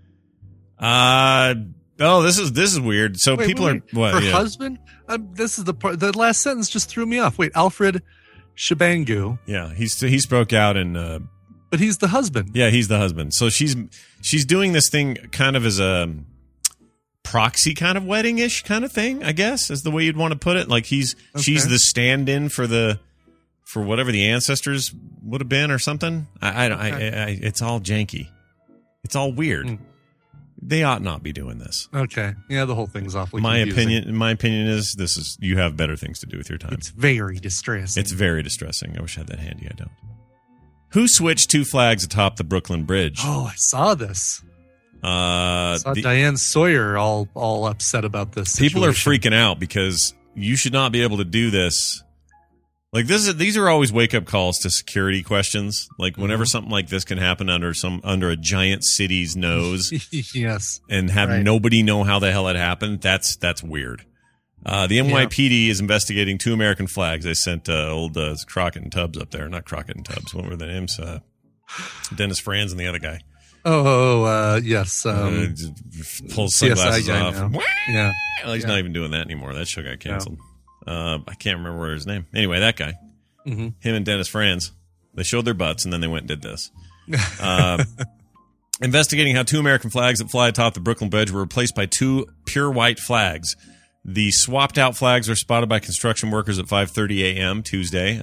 This is weird. So wait, people wait. are what? Her Yeah. husband? This is the part. The last sentence just threw me off. Wait, Alfred Shabangu. Yeah, he spoke out and. But he's the husband. Yeah, he's the husband. So she's doing this thing kind of as a proxy kind of wedding-ish kind of thing, I guess, is the way you'd want to put it. Like she's the stand-in for whatever the ancestors would have been or something. It's all janky. It's all weird. They ought not be doing this. Okay. Yeah, the whole thing's awfully My confusing. opinion is you have better things to do with your time. It's very distressing. It's very distressing. I wish I had that handy. I don't. Who switched 2 flags atop the Brooklyn Bridge? Oh, I saw this. I saw Diane Sawyer all upset about this situation. People are freaking out because you should not be able to do this. Like these are always wake up calls to security questions. Like whenever something like this can happen under a giant city's nose, yes, and have nobody know how the hell it happened. That's weird. The NYPD is investigating 2 American flags. They sent old Crockett and Tubbs up there. Not Crockett and Tubbs. What were their names? Dennis Franz and the other guy. Yes. Pulls sunglasses CSI guy off. now. Yeah. Well, he's not even doing that anymore. That show got canceled. I can't remember his name. Anyway, that guy. Mm-hmm. Him and Dennis Franz. They showed their butts and then they went and did this. Investigating how 2 American flags that fly atop the Brooklyn Bridge were replaced by 2 pure white flags. The swapped out flags were spotted by construction workers at 5:30 a.m. Tuesday.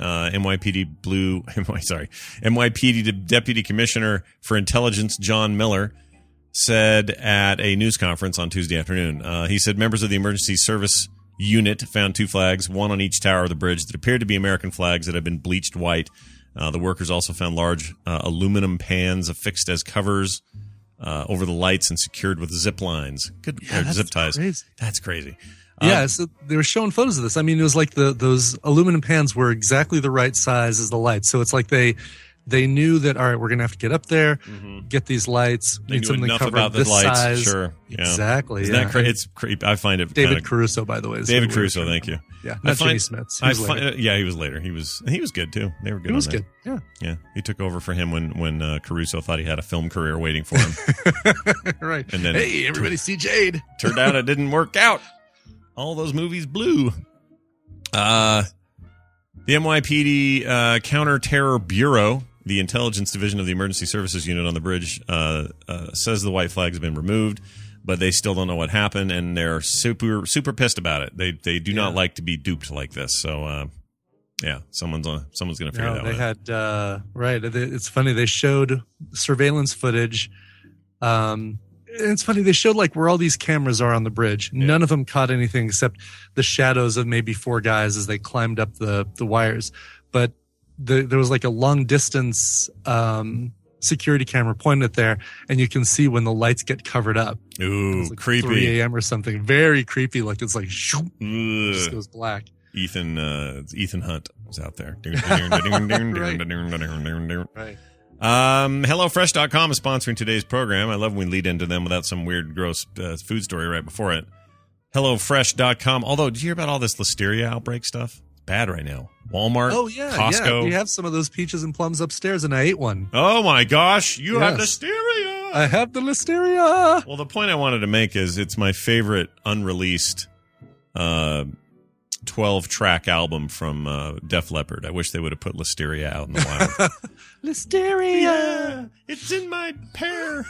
NYPD Deputy Commissioner for Intelligence John Miller said at a news conference on Tuesday afternoon. He said members of the emergency service unit found 2 flags, one on each tower of the bridge, that appeared to be American flags that had been bleached white. The workers also found large aluminum pans affixed as covers over the lights and secured with zip lines. Zip ties. Crazy. That's crazy. Yeah, so they were showing photos of this. I mean, it was like those aluminum pans were exactly the right size as the lights. So it's like they knew that, all right, we're going to have to get up there, get these lights. They knew enough about the lights. Size. Sure. Yeah. Exactly. Isn't that crazy? It's creepy. I find it David Caruso, by the way. David Caruso, thank you. Yeah, not Jimmy Smits. Yeah, he was later. He was good too. They were good. He was on good. That. Yeah. He took over for him when Caruso thought he had a film career waiting for him. Right. And then, hey, everybody see Jade. Turned out it didn't work out. All those movies blew. The NYPD Counter-Terror Bureau, the intelligence division of the emergency services unit on the bridge, says the white flag has been removed, but they still don't know what happened, and they're super pissed about it. They do not like to be duped like this. So, someone's going to figure that out. They had right. It's funny. They showed surveillance footage. It's funny. They showed like where all these cameras are on the bridge. Yeah. None of them caught anything except the shadows of maybe 4 guys as they climbed up the wires. But there was like a long distance security camera pointed there, and you can see when the lights get covered up. Ooh, like creepy. 3 a.m. or something. Very creepy. Like it's like shoop, just goes black. Ethan Hunt was out there. Right. HelloFresh.com is sponsoring today's program. I love when we lead into them without some weird, gross food story right before it. HelloFresh.com. Although, did you hear about all this listeria outbreak stuff? It's bad right now. Walmart, oh, yeah, Costco. Yeah. We have some of those peaches and plums upstairs, and I ate one. Oh, my gosh. You have listeria. I have the listeria. Well, the point I wanted to make is it's my favorite unreleased 12-track album from Def Leppard. I wish they would have put Listeria out in the wild. Listeria! It's in my pear.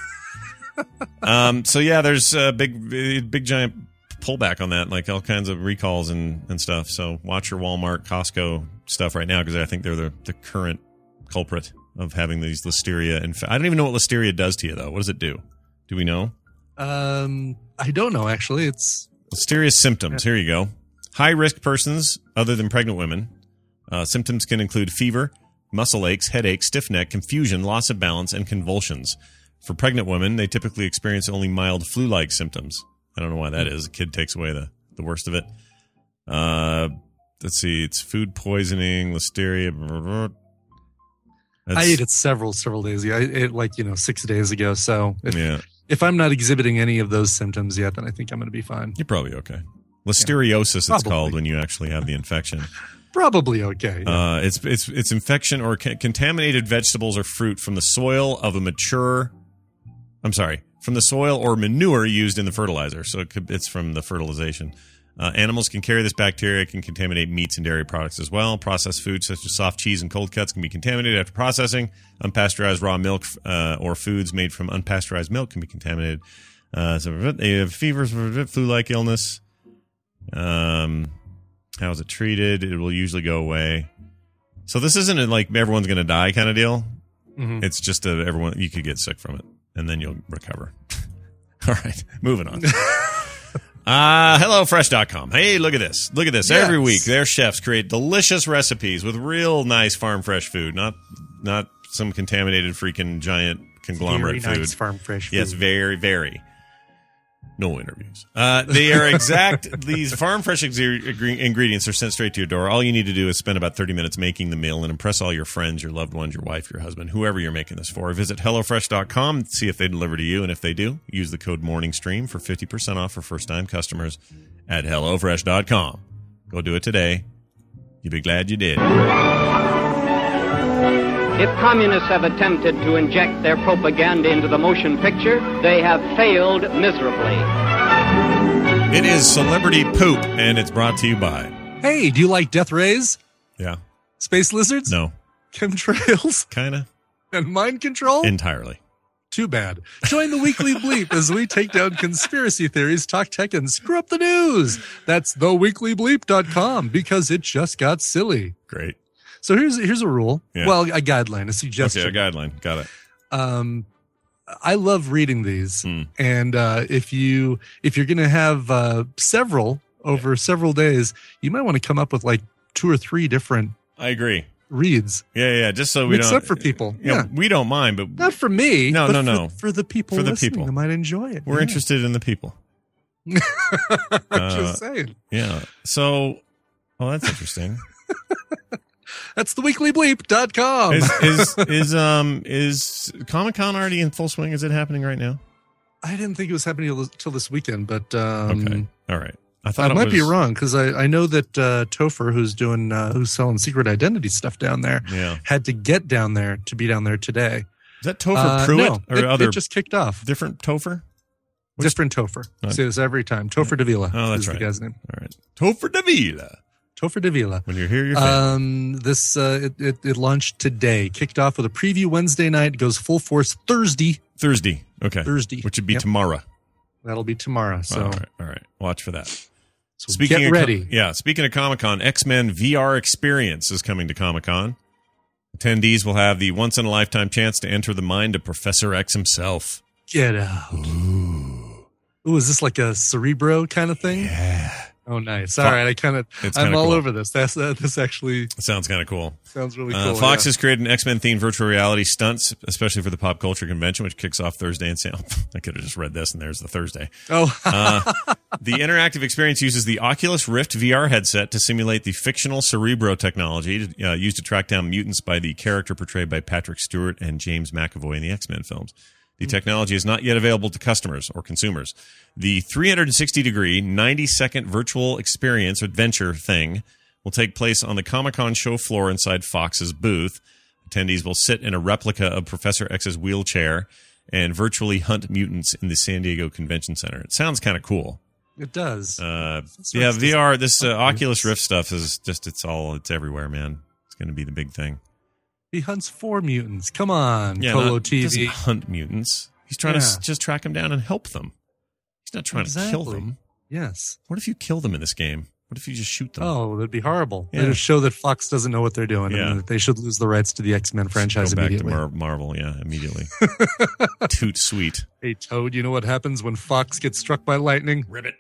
There's a big giant pullback on that, like all kinds of recalls and stuff. So watch your Walmart, Costco stuff right now, because I think they're the current culprit of having these Listeria. I don't even know what Listeria does to you, though. What does it do? Do we know? I don't know, actually. It's Listeria symptoms. Here you go. High-risk persons, other than pregnant women, symptoms can include fever, muscle aches, headache, stiff neck, confusion, loss of balance, and convulsions. For pregnant women, they typically experience only mild flu-like symptoms. I don't know why that is. A kid takes away the worst of it. Let's see. It's food poisoning, Listeria. I ate it several days ago. I ate it 6 days ago. So if I'm not exhibiting any of those symptoms yet, then I think I'm going to be fine. You're probably okay. Listeriosis, it's called when you actually have the infection. Probably okay. Yeah. It's infection or contaminated vegetables or fruit from the soil of a from the soil or manure used in the fertilizer. So it's from the fertilization. Animals can carry this bacteria. It can contaminate meats and dairy products as well. Processed foods such as soft cheese and cold cuts can be contaminated after processing. Unpasteurized raw milk or foods made from unpasteurized milk can be contaminated. So they have fevers, flu-like illness. How is it treated? It will usually go away. So this isn't like everyone's going to die kind of deal. Mm-hmm. It's just everyone, you could get sick from it and then you'll recover. All right, moving on. HelloFresh.com. Hey, look at this. Look at this. Yes. Every week, their chefs create delicious recipes with real nice farm fresh food, not some contaminated freaking giant conglomerate very food. Nice farm fresh food. Yes, very, very. No interviews. They are exact. These farm fresh ingredients are sent straight to your door. All you need to do is spend about 30 minutes making the meal and impress all your friends, your loved ones, your wife, your husband, whoever you're making this for. Visit HelloFresh.com, see if they deliver to you. And if they do, use the code MorningStream for 50% off for first-time customers at HelloFresh.com. Go do it today. You'll be glad you did. If communists have attempted to inject their propaganda into the motion picture, they have failed miserably. It is Celebrity Poop, and it's brought to you by... Hey, do you like death rays? Yeah. Space lizards? No. Chemtrails? Kind of. And mind control? Entirely. Too bad. Join the Weekly Bleep as we take down conspiracy theories, talk tech, and screw up the news. That's theweeklybleep.com because it just got silly. Great. So here's a rule. Yeah. Well, a guideline, a suggestion. Okay, a guideline. Got it. I love reading these, and if you're going to have several over several days, you might want to come up with like 2 or 3 different. I agree. Reads. Yeah. Just so we Mix don't. up for people. You know, we don't mind, but not for me. No, but no. For the people for the listening, people they might enjoy it. We're interested in the people. I'm just saying. Yeah. So, well, that's interesting. That's theweeklybleep.com. Is Comic-Con already in full swing? Is it happening right now? I didn't think it was happening till this weekend, but okay. All right. I thought I might be wrong because I know that Topher, who's selling Secret Identity stuff down there, had to get down there to be down there today. Is that Topher Pruitt or it just kicked off? Different Topher? Different Topher. Say this every time. Topher Davila. Oh, that's is right. the guy's name. All right. Topher Davila. Topher Davila. When you're here, you're fan. This it launched today. Kicked off with a preview Wednesday night. Goes full force Thursday. Okay. Thursday. Which would be tomorrow. That'll be tomorrow. So all right. Watch for that. So get ready. Speaking of Comic-Con, X-Men VR Experience is coming to Comic-Con. Attendees will have the once-in-a-lifetime chance to enter the mind of Professor X himself. Get out. Ooh, is this like a Cerebro kind of thing? Yeah. Oh, nice. All right. I'm all over this. This actually sounds kind of cool. Sounds really cool. Fox has created an X-Men themed virtual reality stunts, especially for the Pop Culture Convention, which kicks off Thursday in San. I could have just read this, and there's the Thursday. Oh. The interactive experience uses the Oculus Rift VR headset to simulate the fictional Cerebro technology used to track down mutants by the character portrayed by Patrick Stewart and James McAvoy in the X-Men films. The technology is not yet available to customers or consumers. The 360-degree, 90-second virtual experience adventure thing will take place on the Comic-Con show floor inside Fox's booth. Attendees will sit in a replica of Professor X's wheelchair and virtually hunt mutants in the San Diego Convention Center. It sounds kind of cool. It does. VR, this Oculus Rift stuff is just, it's everywhere, man. It's going to be the big thing. He hunts for mutants. Come on, Colo TV. He doesn't hunt mutants. He's trying to just track them down and help them. He's not trying to kill them. Yes. What if you kill them in this game? What if you just shoot them? Oh, that'd be horrible. Yeah. They just show that Fox doesn't know what they're doing and that they should lose the rights to the X-Men franchise Go back immediately. to Marvel, immediately. Toot sweet. Hey, Toad, you know what happens when Fox gets struck by lightning? Ribbit.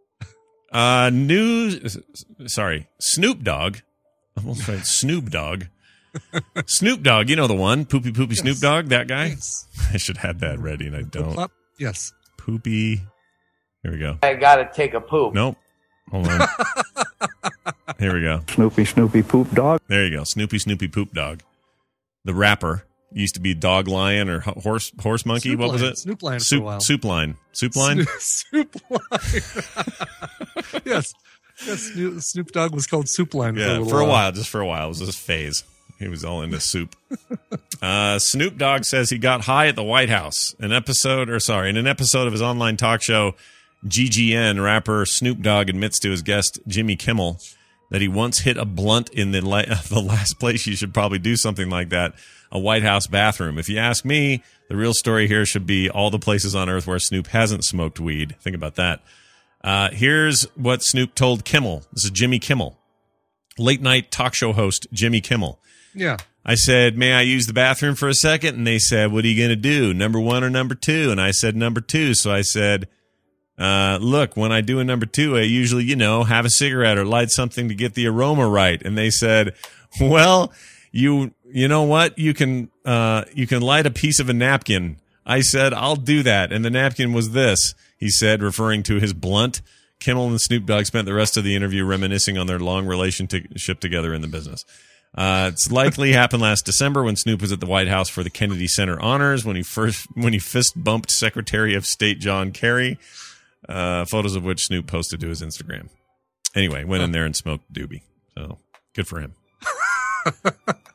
Snoop Dogg. I almost tried Snoop Dogg. Snoop Dogg, you know the one. Poopy Snoop Dogg, that guy? Yes. I should have that ready, and I don't. Yes. Poopy. Here we go. I gotta take a poop. Nope. Hold on. Here we go. Snoopy Poop Dog. There you go. Snoopy Poop Dog. The rapper. Used to be Dog Lion or Horse Monkey. Soup what was Line. it? Snoop Lion for a while. Soup Line. Soup Line? Soup Line. Yes. Snoop Dogg was called Soup Line for a while. Just for a while. It was this phase. He was all into soup. Snoop Dogg says he got high at the White House. In an episode of his online talk show, GGN, rapper Snoop Dogg admits to his guest Jimmy Kimmel that he once hit a blunt in the last place you should probably do something like that, a White House bathroom. If you ask me, the real story here should be all the places on earth where Snoop hasn't smoked weed. Think about that. Here's what Snoop told Kimmel. This is Jimmy Kimmel, late night talk show host Jimmy Kimmel. Yeah. I said, may I use the bathroom for a second? And they said, what are you going to do? Number 1 or number 2? And I said, number 2. So I said, look, when I do a number 2, I usually, have a cigarette or light something to get the aroma right. And they said, well, you know what? You can light a piece of a napkin. I said, I'll do that. And the napkin was this, he said, referring to his blunt. Kimmel and Snoop Dogg spent the rest of the interview reminiscing on their long relationship together in the business. It's likely happened last December when Snoop was at the White House for the Kennedy Center honors when he fist bumped Secretary of State John Kerry. Photos of which Snoop posted to his Instagram. Anyway, went in there and smoked doobie. So good for him.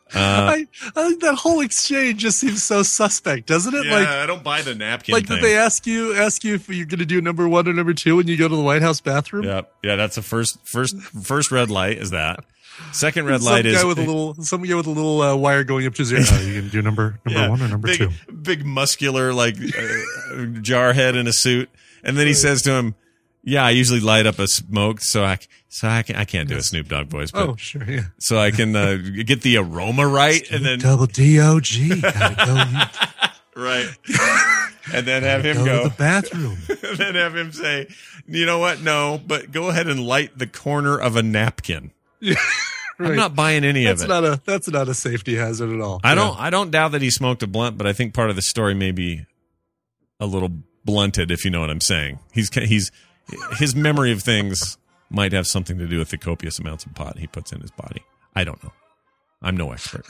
I think that whole exchange just seems so suspect, doesn't it? Yeah, Like, I don't buy the napkin like thing. did they ask you if you're going to do number 1 or number 2 when you go to the White House bathroom? Yeah, that's the first red light is that. Second red light is some guy with a little wire going up to his ear. Oh, you going to do number 1 or number 2? Big muscular like jarhead in a suit, and then he says to him, "Yeah, I usually light up a smoke, so I can't do a Snoop Dogg voice, but sure, yeah. so I can get the aroma right, and then double DOG, gotta go. Right, and then have him go to the bathroom, and then have him say, "You know what? No, but go ahead and light the corner of a napkin." Yeah. Right. I'm not buying any of it. That's not a safety hazard at all. I don't doubt that he smoked a blunt, but I think part of the story may be a little blunted, if you know what I'm saying. His memory of things might have something to do with the copious amounts of pot he puts in his body. I don't know. I'm no expert.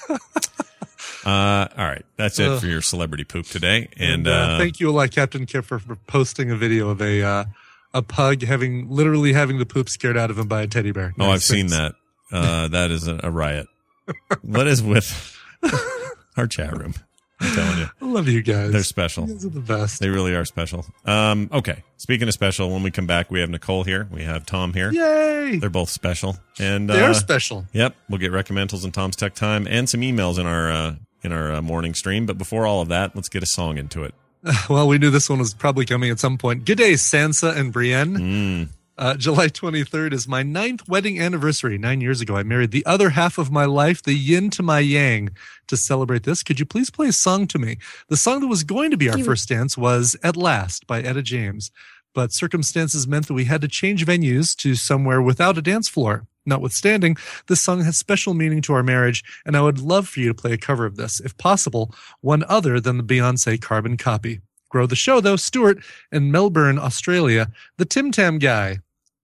All right, that's it for your celebrity poop today. And thank you a lot, Captain Kipper, for posting a video of a pug literally having the poop scared out of him by a teddy bear. Oh, I've seen that. That is a riot. What is with our chat room? I'm telling you. I love you guys. They're special. You guys are the best. They really are special. Okay. Speaking of special, when we come back, we have Nicole here. We have Tom here. Yay! They're both special. And they are special. Yep. We'll get recommendals in Tom's Tech Time and some emails in our morning stream. But before all of that, let's get a song into it. Well, we knew this one was probably coming at some point. Good day, Sansa and Brienne. July 23rd is my 9th wedding anniversary. 9 years ago, I married the other half of my life, the yin to my yang. To celebrate this, could you please play a song to me? The song that was going to be our first dance was At Last by Etta James, but circumstances meant that we had to change venues to somewhere without a dance floor. Notwithstanding, this song has special meaning to our marriage, and I would love for you to play a cover of this, if possible, one other than the Beyonce carbon copy. Grow the show, though. Stuart in Melbourne, Australia, the Tim Tam guy.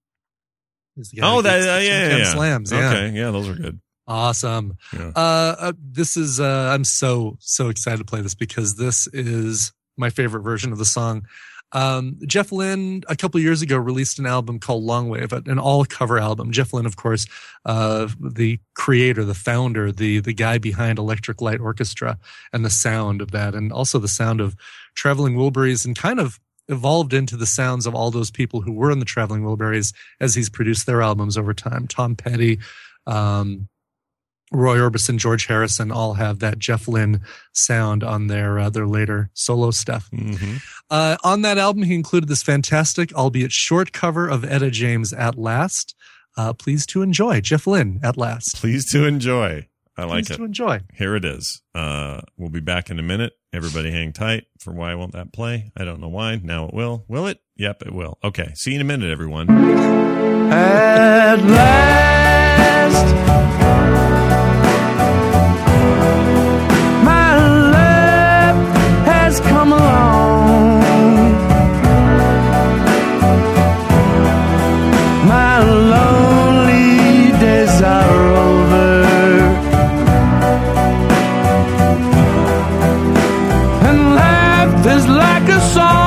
Yeah. Slams. Yeah. Okay, yeah, those are good. Awesome. Yeah. This is I'm so excited to play this because this is my favorite version of the song. Jeff Lynne a couple years ago released an album called Long Wave, an all cover album. Jeff Lynne, of course, the creator, the founder, the guy behind Electric Light Orchestra and the sound of that, and also the sound of Traveling Wilburys, and kind of evolved into the sounds of all those people who were in the Traveling Wilburys as he's produced their albums over time. Tom Petty, Roy Orbison, George Harrison all have that Jeff Lynne sound on their later solo stuff. Mm-hmm. On that album, he included this fantastic, albeit short cover of Etta James' At Last. Please to enjoy. Jeff Lynne, At Last. Please to enjoy. I like Please it. to enjoy. Here it is. We'll be back in a minute. Everybody hang tight for Why Won't That Play? I don't know why. Now it will. Will it? Yep, it will. Okay. See you in a minute, everyone. At last, my love has come along. My lonely days are over, and life is like a song.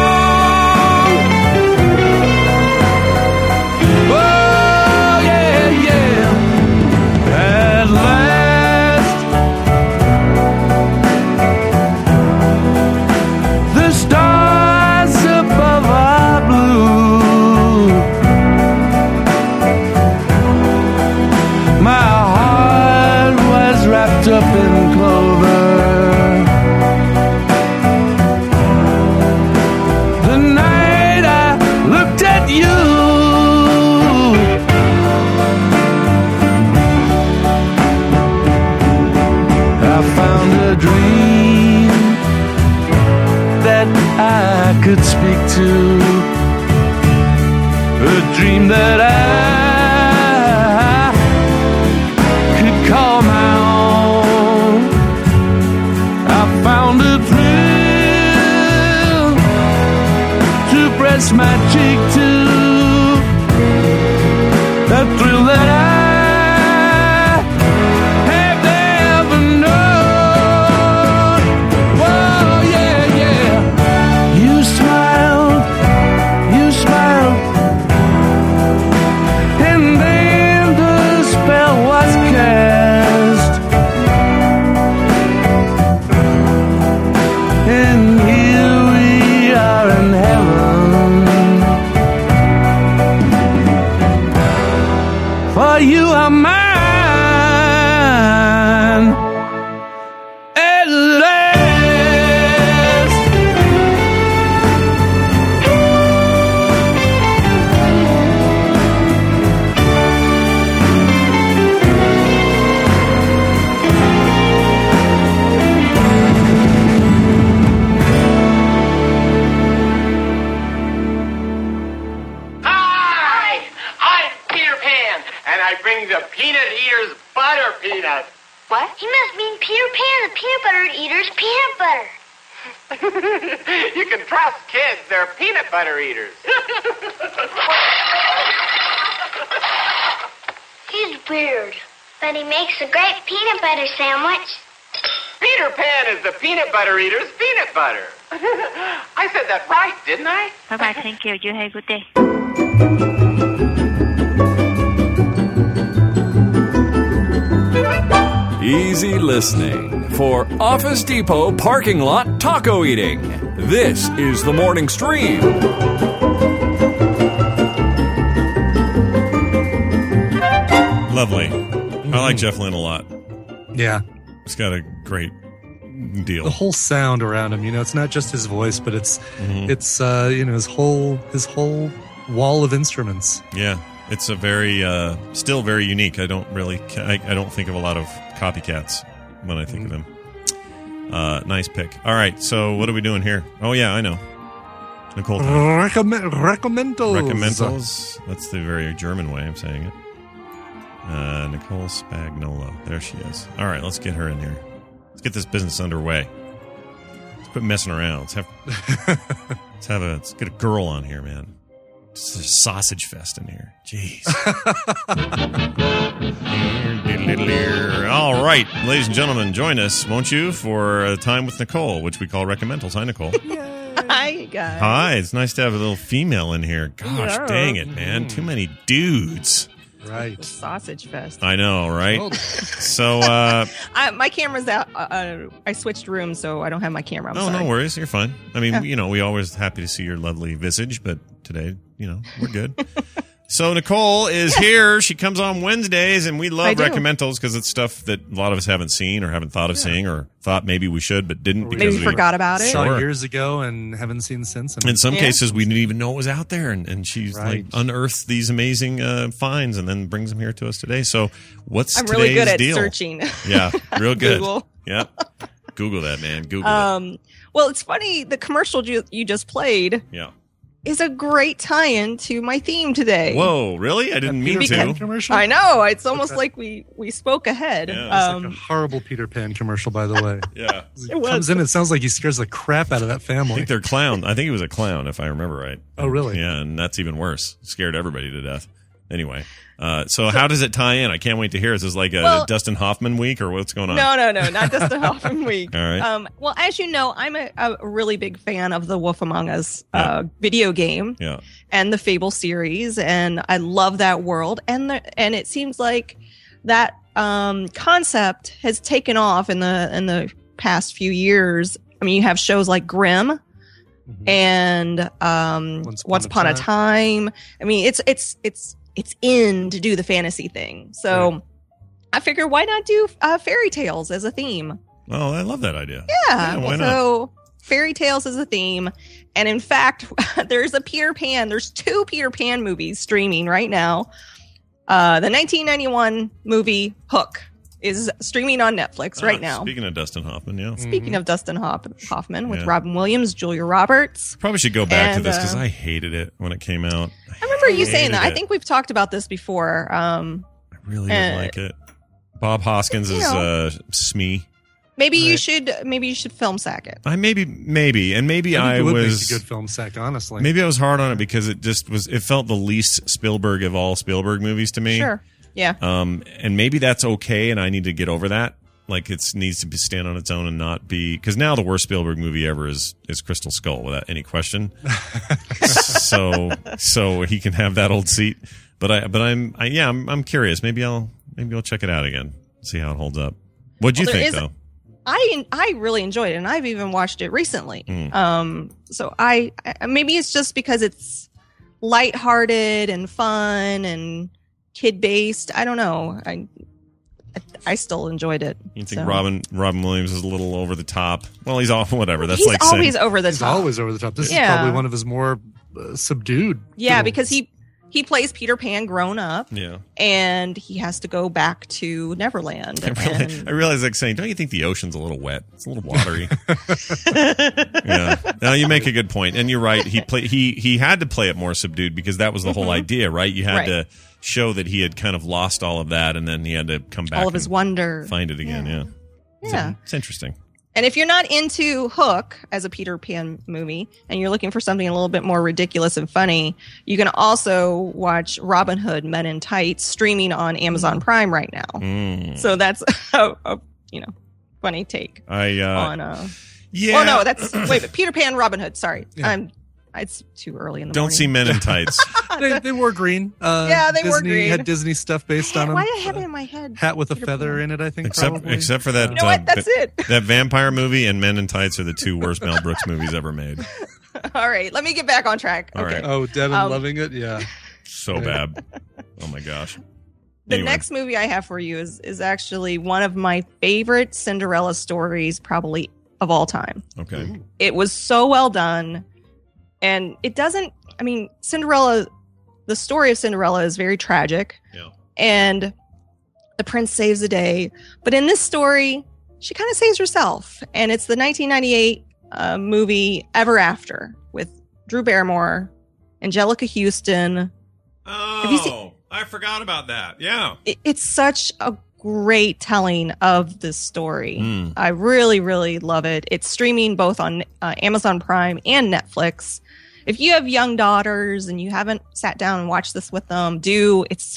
Oh yeah, yeah. At last, the stars above are blue. My heart was wrapped up in clover. The night I looked at you, I found a dream that I could speak to, a dream that I could call my own. I found a thrill to press my cheek to, a thrill that I have never known. Whoa, yeah, yeah. You smiled, and then the spell was cast. peanut. What? He must mean Peter Pan, the peanut butter eater's peanut butter. You can trust kids. They're peanut butter eaters. He's weird, but he makes a great peanut butter sandwich. Peter Pan is the peanut butter eater's peanut butter. I said that right, didn't I? Bye-bye. Thank you. You have a good day. Easy listening for Office Depot parking lot taco eating. This is the morning stream. Lovely. I like Jeff Lynne a lot. Yeah. He's got a great deal. The whole sound around him, it's not just his voice, but it's his whole wall of instruments. Yeah. It's a very, still very unique. I don't think of a lot of copycats when I think of him. Nice pick. All right, so what are we doing here? Oh, yeah, I know. Nicole. Recommendals. That's the very German way of saying it. Nicole Spagnuolo. There she is. All right, let's get her in here. Let's get this business underway. Let's quit messing around. Let's get a girl on here, man. It's a sausage fest in here. Jeez. All right, ladies and gentlemen, join us, won't you, for Time with Nicole, which we call Recommendals. Hi, Nicole. Hi, guys. Hi, it's nice to have a little female in here. Gosh, dang it, man. Too many dudes. Right. Sausage fest. I know, right? So, my camera's out. I switched rooms, so I don't have my camera. I'm sorry. No worries. You're fine. I mean, we always happy to see your lovely visage, but today, we're good. So Nicole is here. She comes on Wednesdays, and we love Recommendals because it's stuff that a lot of us haven't seen or haven't thought of seeing or thought maybe we should but didn't because we forgot about it. Saw it years ago and haven't seen since. In some cases, we didn't even know it was out there, and she's like unearthed these amazing finds and then brings them here to us today. So what's I'm today's really good at deal? searching. Yeah, real good. Google. Yeah, Google that, man. Google it. Well, it's funny. The commercial you just played. Yeah. Is a great tie-in to my theme today. Whoa, really? I didn't mean to. Commercial? I know. It's almost like we spoke ahead. Yeah, it's like a horrible Peter Pan commercial, by the way. Yeah. It comes in, it sounds like he scares the crap out of that family. I think they're clown. I think he was a clown, if I remember right. Oh, really? Yeah, and that's even worse. Scared everybody to death. Anyway, so how does it tie in? I can't wait to hear. Is this like a Dustin Hoffman week or what's going on? No, not Dustin Hoffman week. All right. Well, as you know, I'm a really big fan of the Wolf Among Us video game and the Fable series, and I love that world. And it seems like that concept has taken off in the past few years. I mean, you have shows like Grimm. And Once Upon a Time. I mean, it's in to do the fantasy thing. So I figure why not do fairy tales as a theme? Oh, I love that idea. Yeah. Why so not? Fairy tales as a theme. And in fact, there's two Peter Pan movies streaming right now. The 1991 movie Hook is streaming on Netflix right now. Speaking of Dustin Hoffman, yeah. Speaking of Dustin Hoffman with Robin Williams, Julia Roberts. Probably should go back to this because I hated it when it came out. I remember you saying that. I think we've talked about this before. I really didn't like it. Bob Hoskins is Smee. Maybe you should film sack it. Maybe, and maybe I would was make a good film sack. Honestly, maybe I was hard on it because it just was. It felt the least Spielberg of all Spielberg movies to me. Sure. Yeah. And maybe that's okay, and I need to get over that. Like it needs to stand on its own and not be because now the worst Spielberg movie ever is Crystal Skull without any question. so he can have that old seat. But I'm curious. Maybe I'll check it out again. See how it holds up. What'd you think though? I really enjoyed it, and I've even watched it recently. So I maybe it's just because it's lighthearted and fun and kid-based. I don't know. I still enjoyed it. You think Robin Williams is a little over the top? Well, he's all whatever. That's he's like always saying, over the top. He's always over the top. This is probably one of his more subdued. Yeah, because he he plays Peter Pan grown up. Yeah. And he has to go back to Neverland. I realize, like, saying, don't you think the ocean's a little wet? It's a little watery. Yeah. Now, you make a good point. And you're right. He had to play it more subdued because that was the whole idea, right? You had to show that he had kind of lost all of that, and then he had to come back all of his wonder. Find it again, yeah. Yeah. It's interesting. And if you're not into Hook as a Peter Pan movie and you're looking for something a little bit more ridiculous and funny, you can also watch Robin Hood Men in Tights streaming on Amazon Prime right now. So that's a funny take on yeah. Oh no, that's but Peter Pan Robin Hood, sorry. Yeah. It's too early in the Don't morning. see Men in Tights. They wore green. They wore green. Had Disney stuff based on them. Why do I have it in my head? Hat with a feather in it, I think. Except for that. You know what? That's it. That vampire movie and Men in Tights are the two worst Mel Brooks movies ever made. All right, let me get back on track. All okay. right. Oh, Devin loving it? Yeah. So bad. Oh my gosh. The next movie I have for you is actually one of my favorite Cinderella stories, probably of all time. Okay. It was so well done. And it doesn't, I mean, Cinderella, the story of Cinderella is very tragic. Yeah. And the prince saves the day. But in this story, she kind of saves herself. And it's the 1998 movie Ever After with Drew Barrymore, Angelica Houston. Oh, I forgot about that. Yeah. It's such a great telling of this story. I really, really love it. It's streaming both on Amazon Prime and Netflix. If you have young daughters and you haven't sat down and watched this with them, it's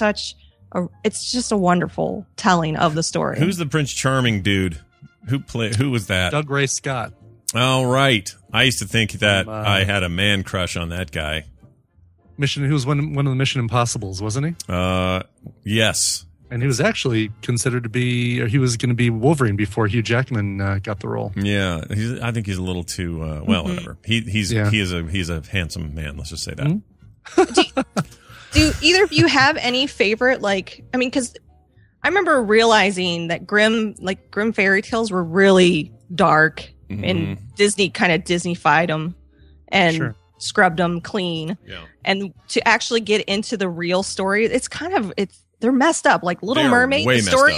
just a wonderful telling of the story. Who's the Prince Charming dude? Who was that? Doug Ray Scott. Oh, right. I used to think that I had a man crush on that guy. He was one of the Mission Impossibles, wasn't he? Yes. And he was actually considered to be, or he was going to be Wolverine before Hugh Jackman got the role. Yeah, I think he's a little too whatever. He is a handsome man. Let's just say that. Do either of you have any favorite, because I remember realizing that Grimm fairy tales were really dark, and Disney kind of Disney-fied them and scrubbed them clean. Yeah. And to actually get into the real story, they're messed up. Like Little Mermaid,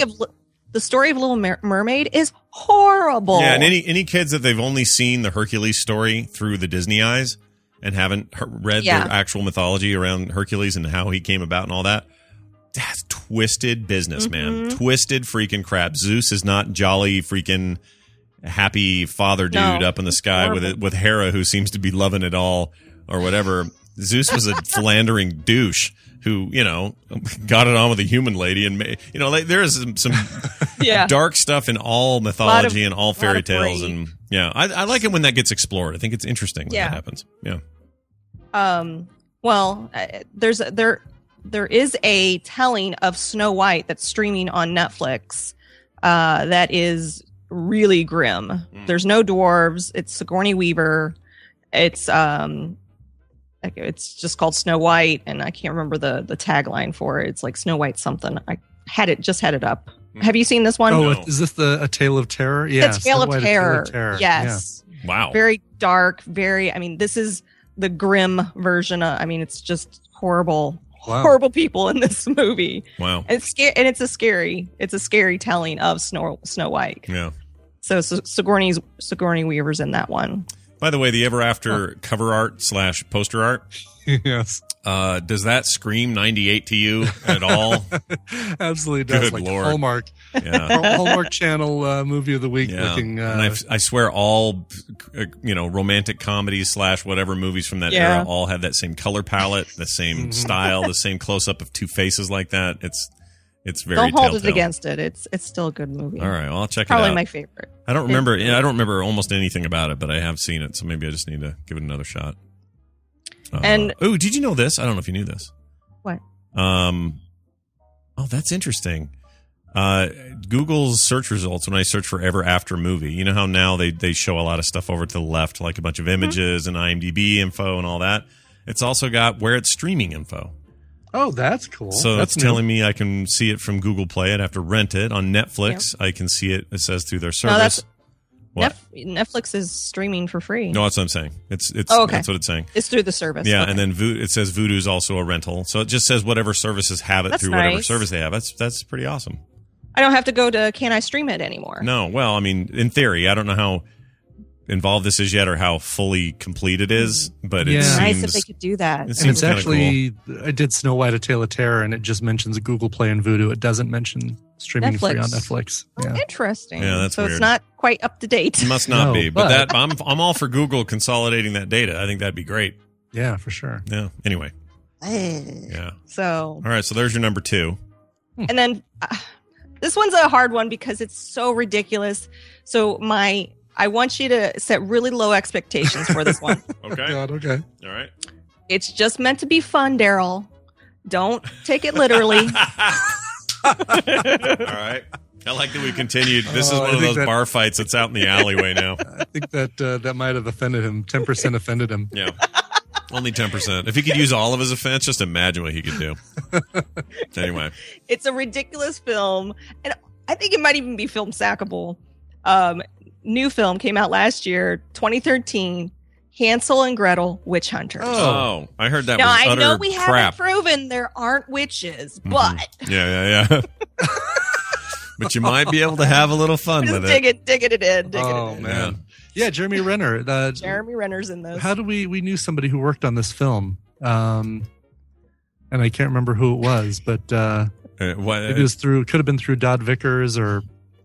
the story of Little Mermaid is horrible. Yeah, and any kids that they've only seen the Hercules story through the Disney eyes and haven't read the actual mythology around Hercules and how he came about and all that, that's twisted business, man. Twisted freaking crap. Zeus is not jolly freaking happy father dude up in the sky with Hera, who seems to be loving it all or whatever. Zeus was a philandering douche who, got it on with a human lady. And, there is some dark stuff in all mythology and all fairy tales. And I like it when that gets explored. I think it's interesting when that happens. Yeah. Well, there is a telling of Snow White that's streaming on Netflix that is really grim. There's no dwarves. It's Sigourney Weaver. It's just called Snow White, and I can't remember the tagline for it. It's like Snow White something. I had it up. Have you seen this one? Oh, is this A Tale of Terror? Yeah, A Tale of Terror. Yes. Yeah. Wow. Very dark. This is the grim version. It's just horrible. Wow. Horrible people in this movie. Wow. And it's a scary telling of Snow White. Yeah. So Sigourney Weaver's in that one. By the way, the Ever After cover art / poster art. Yes. Does that scream 98 to you at all? Absolutely does. Good Lord. Hallmark. Yeah. Hallmark Channel movie of the week looking. And I swear all, romantic comedies / whatever movies from that era all have that same color palette, the same style, the same close up of two faces like that. It's very Don't hold telltale. it against it. It's still a good movie. All right, well, I'll check Probably it out. my favorite. I don't remember almost anything about it, but I have seen it, so maybe I just need to give it another shot. Did you know this? I don't know if you knew this. What? That's interesting. Google's search results, when I search for Ever After movie, you know how now they show a lot of stuff over to the left, like a bunch of images and IMDb info and all that. It's also got where it's streaming info. Oh, that's cool. So that's telling me I can see it from Google Play. I'd have to rent it. On Netflix, I can see it. It says through their service. What? Netflix is streaming for free. No, that's what I'm saying. It's okay. That's what it's saying. It's through the service. Yeah, okay. and then it says Vudu is also a rental. So it just says whatever services have it That's through whatever nice. service they have. That's pretty awesome. I don't have to go to Can I Stream It anymore. No, well, I mean, in theory, I don't know how involved this is yet or how fully complete it is, but Yeah. it seems Nice if they could do that. It And seems it's kinda actually, I did Snow White: A Tale of Terror, and it just mentions Google Play and Vudu. It doesn't mention streaming free on Netflix. Oh, interesting. Yeah, that's so weird. it's not quite up to date. It must not No, be, but but- that I'm all for Google consolidating that data. I think that'd be great. Yeah, for sure. Yeah. Anyway. Yeah. So, All right. So there's your number 2. and then this one's a hard one because it's so ridiculous. So I want you to set really low expectations for this one. Okay. God, okay. All right. It's just meant to be fun, Daryl. Don't take it literally. All right. I like that we continued. This is Oh, one I of think those that- bar fights that's out in the alleyway now. I think that might have offended him. 10% offended him. Yeah. Only 10%. If he could use all of his offense, just imagine what he could do. Anyway. It's a ridiculous film, and I think it might even be film sackable. New film came out last year, 2013. Hansel and Gretel, Witch Hunters. Oh, I heard that now was I utter know we crap. haven't proven there aren't witches, but Yeah. But you might be able to have a little fun just with it. digging it in. Oh, man. Yeah, Jeremy Renner. Jeremy Renner's in this. How do we knew somebody who worked on this film? And I can't remember who it was, but it was could have been through Dodd Vickers or.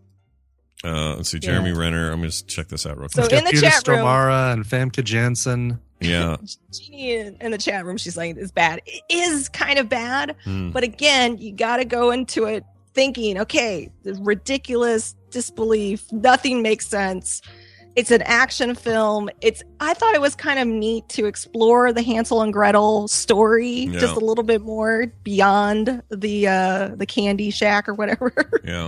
Let's see, Jeremy Renner. I'm going to check this out real So quick. in the Peter chat room- Stormare and Famke Janssen. Yeah. Jeannie in the chat room, she's like, it's bad. It is kind of bad, Hmm. but again, you got to go into it thinking, okay, the ridiculous disbelief, nothing makes sense. It's an action film. I thought it was kind of neat to explore the Hansel and Gretel story Yeah. just a little bit more beyond the candy shack or whatever. Yeah.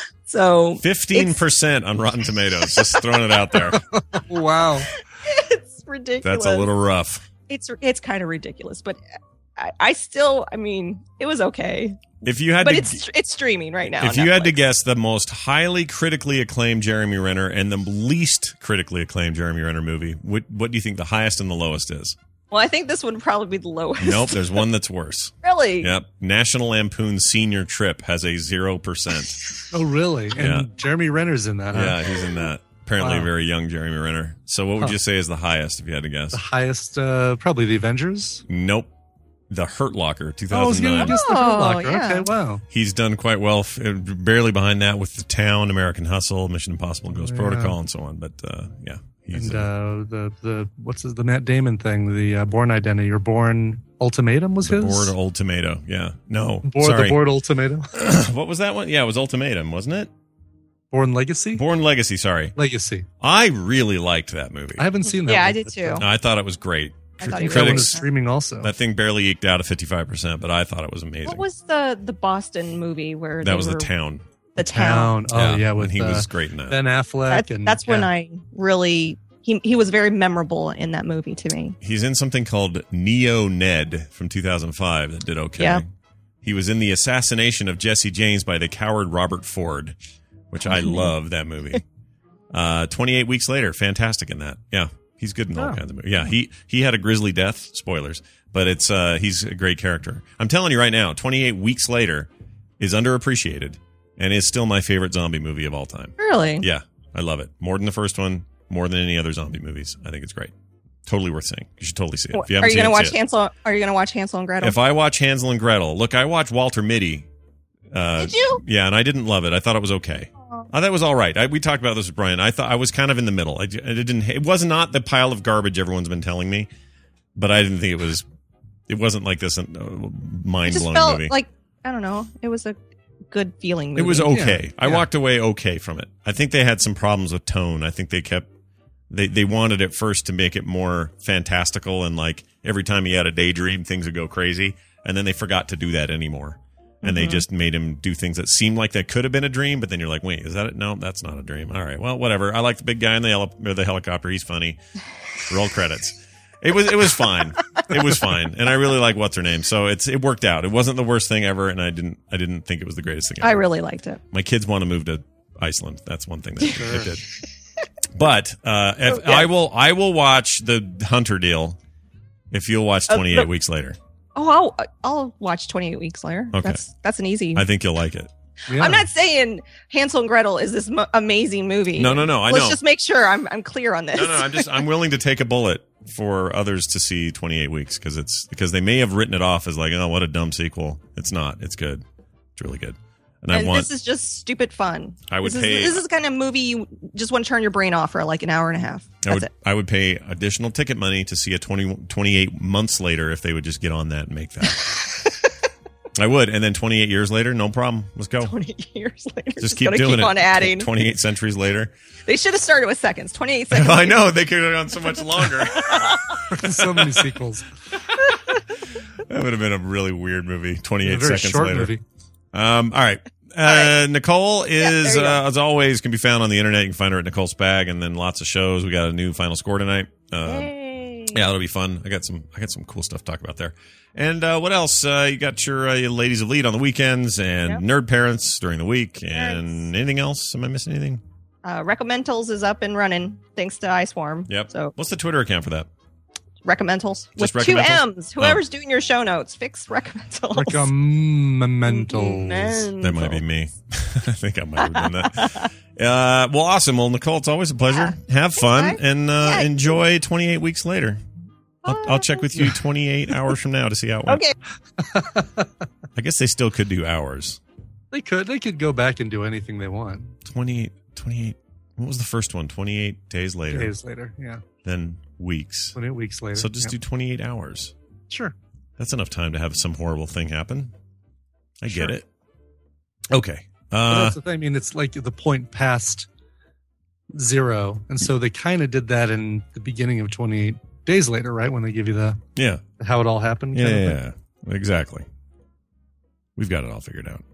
So 15% on Rotten Tomatoes. Just throwing it out there. Wow. it's ridiculous. That's a little rough. It's kind of ridiculous, but I still, I mean, it was okay. If you had But to, it's streaming right now. if on you had to Netflix. guess the most highly critically acclaimed Jeremy Renner and the least critically acclaimed Jeremy Renner movie, what do you think the highest and the lowest is? Well, I think this would probably be the lowest. Nope, there's one that's worse. Really? Yep. National Lampoon's Senior Trip has a 0%. Oh, really? And Yeah. Jeremy Renner's in that, huh? Yeah, he's in that. Apparently Wow. a very young Jeremy Renner. So what would Huh. you say is the highest if you had to guess? The highest, probably The Avengers. Nope. The Hurt Locker, Oh, I was going to 2009. guess The Hurt Locker. yeah. Okay, wow. He's done quite well, barely behind that with The Town, American Hustle, Mission Impossible, Ghost Yeah. Protocol, and so on. But yeah, he's And the the Matt Damon thing, the Bourne Identity or Bourne Ultimatum was the his? Board Old Tomato. Yeah, no, The sorry. Bourne Ultimatum. What was that one? Yeah, it was Ultimatum, wasn't it? Bourne Legacy? Born Legacy. Sorry, Legacy. I really liked that movie. I haven't seen that Yeah, one, I did but, too. I thought it was great. I thought he was that one is Critics, streaming also. that thing barely eked out a 55%, but I thought it was amazing. What was the Boston movie where That they was were, The Town. The Town. Oh, yeah, and with he was great in that. Ben Affleck. That's when yeah. I really he was very memorable in that movie to me. He's in something called Neo Ned from 2005 that did okay. Yeah. He was in the assassination of Jesse James by the coward Robert Ford, which I love that movie. 28 weeks later, fantastic in that. Yeah, he's good in all kinds of movies. Yeah, he had a grisly death. Spoilers, but it's he's a great character. I'm telling you right now, 28 weeks later is underappreciated and is still my favorite zombie movie of all time. Really? Yeah, I love it more than the first one, more than any other zombie movies. I think it's great. Totally worth seeing. You should totally see it. If you Are haven't you seen going to it, watch see it. Hansel? Are you going to watch Hansel and Gretel? If I watch Hansel and Gretel, look, I watched Walter Mitty. Did you? Yeah, and I didn't love it. I thought it was okay. I thought it was all right. We talked about this with Brian. I thought I was kind of in the middle. It was not the pile of garbage everyone's been telling me, but I didn't think it was. It wasn't like this mind It just blowing felt movie. like, I don't know. It was a good feeling movie. It was okay. Yeah. I walked away okay from it. I think they had some problems with tone. I think they kept. They wanted at first to make it more fantastical and like every time he had a daydream, things would go crazy, and then they forgot to do that anymore. And they just made him do things that seemed like that could have been a dream, but then you're like, wait, is that it? No, that's not a dream. All right, well, whatever. I like the big guy in the helicopter. He's funny. Roll credits. It was fine. It was fine, and I really like what's her name. So it worked out. It wasn't the worst thing ever, and I didn't think it was the greatest thing ever. I really liked it. My kids want to move to Iceland. That's one thing that they did. But I will watch the Hunter deal if you'll watch 28 Weeks Later. Oh, I'll watch 28 Weeks Later. Okay. That's an easy. I think you'll like it. Yeah. I'm not saying Hansel and Gretel is this amazing movie. No. I know. Let's just make sure I'm clear on this. No. I'm willing to take a bullet for others to see 28 Weeks because they may have written it off as like, oh, what a dumb sequel. It's not. It's good. It's really good. And this is just stupid fun. This is the kind of movie you just want to turn your brain off for like an hour and a half. I would pay additional ticket money to see a 28 months later if they would just get on that and make that. I would. And then 28 years later, no problem. Let's go. 28 years later. Just keep doing it. On adding. 28 centuries later. They should have started with seconds. 28 seconds. I know. They could have gone so much longer. So many sequels. That would have been a really weird movie. 28 very seconds short later. Movie. All right. Nicole is, as always, can be found on the internet. You can find her at Nicole Spag, and then lots of shows. We got a new Final Score tonight. Yeah, that'll be fun. I got some cool stuff to talk about there. And what else? You got your Ladies of Lead on the weekends, and Nerd Parents during the week, and anything else? Am I missing anything? Recommendals is up and running thanks to Iceworm. Yep. So what's the Twitter account for that? Recommendals with Just 2 Recommendals? M's. Whoever's doing your show notes, fix Recommendals. Recommendals. That might be me. I think I might have done that. Well, awesome. Well, Nicole, it's always a pleasure. Have fun and enjoy 28 weeks later. I'll check with you 28 hours from now to see how it went. Okay. I guess they still could do hours. They could go back and do anything they want. 28. What was the first one? 28 days later. Days later, yeah. Then weeks. 28 weeks later. So just do 28 hours. Sure. That's enough time to have some horrible thing happen. I get it. Okay. That's the thing. I mean, it's like the point past 0. And so they kind of did that in the beginning of 28 days later, right? When they give you the how it all happened. Yeah, exactly. We've got it all figured out.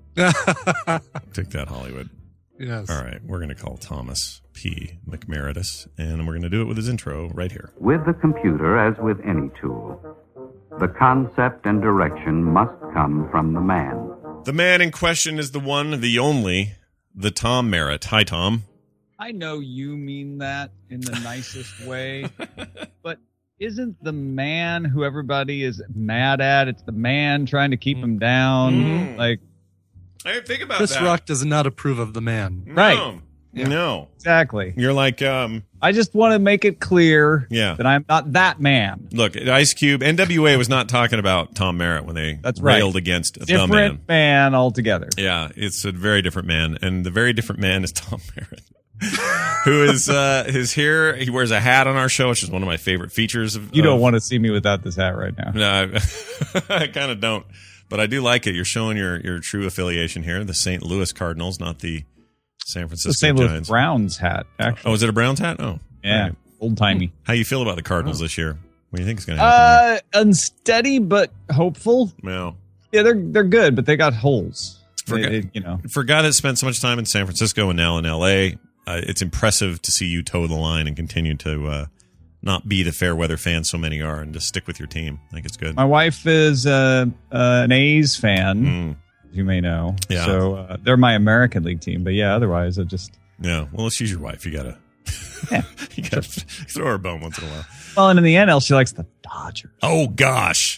Take that, Hollywood. Yes. All right. We're going to call Thomas P. McMeritus, and we're going to do it with his intro right here. With the computer, as with any tool, the concept and direction must come from the man. The man in question is the one, the only, the Tom Merritt. Hi, Tom. I know you mean that in the nicest way, but isn't the man who everybody is mad at? It's the man trying to keep him down. Like, I didn't think about Chris that. Rock does not approve of the man. Right. No. Exactly. You're like, I just want to make it clear that I'm not that man. Look, Ice Cube, NWA was not talking about Tom Merritt when they railed against the man. Different man altogether. Yeah, it's a very different man, and the very different man is Tom Merritt, who is his hair. He wears a hat on our show, which is one of my favorite features. You don't want to see me without this hat right now. No, I kind of don't, but I do like it. You're showing your true affiliation here, the St. Louis Cardinals, not the San Francisco the St. Louis Giants. Browns hat, actually. Oh, is it a Browns hat? Oh, yeah, right. Old timey. How you feel about the Cardinals this year? What do you think is going to happen? Unsteady but hopeful. Well, yeah, they're good, but they got holes. For a guy that spent so much time in San Francisco and now in L.A., it's impressive to see you toe the line and continue to not be the fair weather fan so many are, and just stick with your team. I think it's good. My wife is an A's fan, as you may know. Yeah. So they're my American League team. But yeah, otherwise I just... Yeah, well, she's your wife. You gotta throw her a bone once in a while. Well, and in the NL, she likes the Dodgers. Oh, gosh.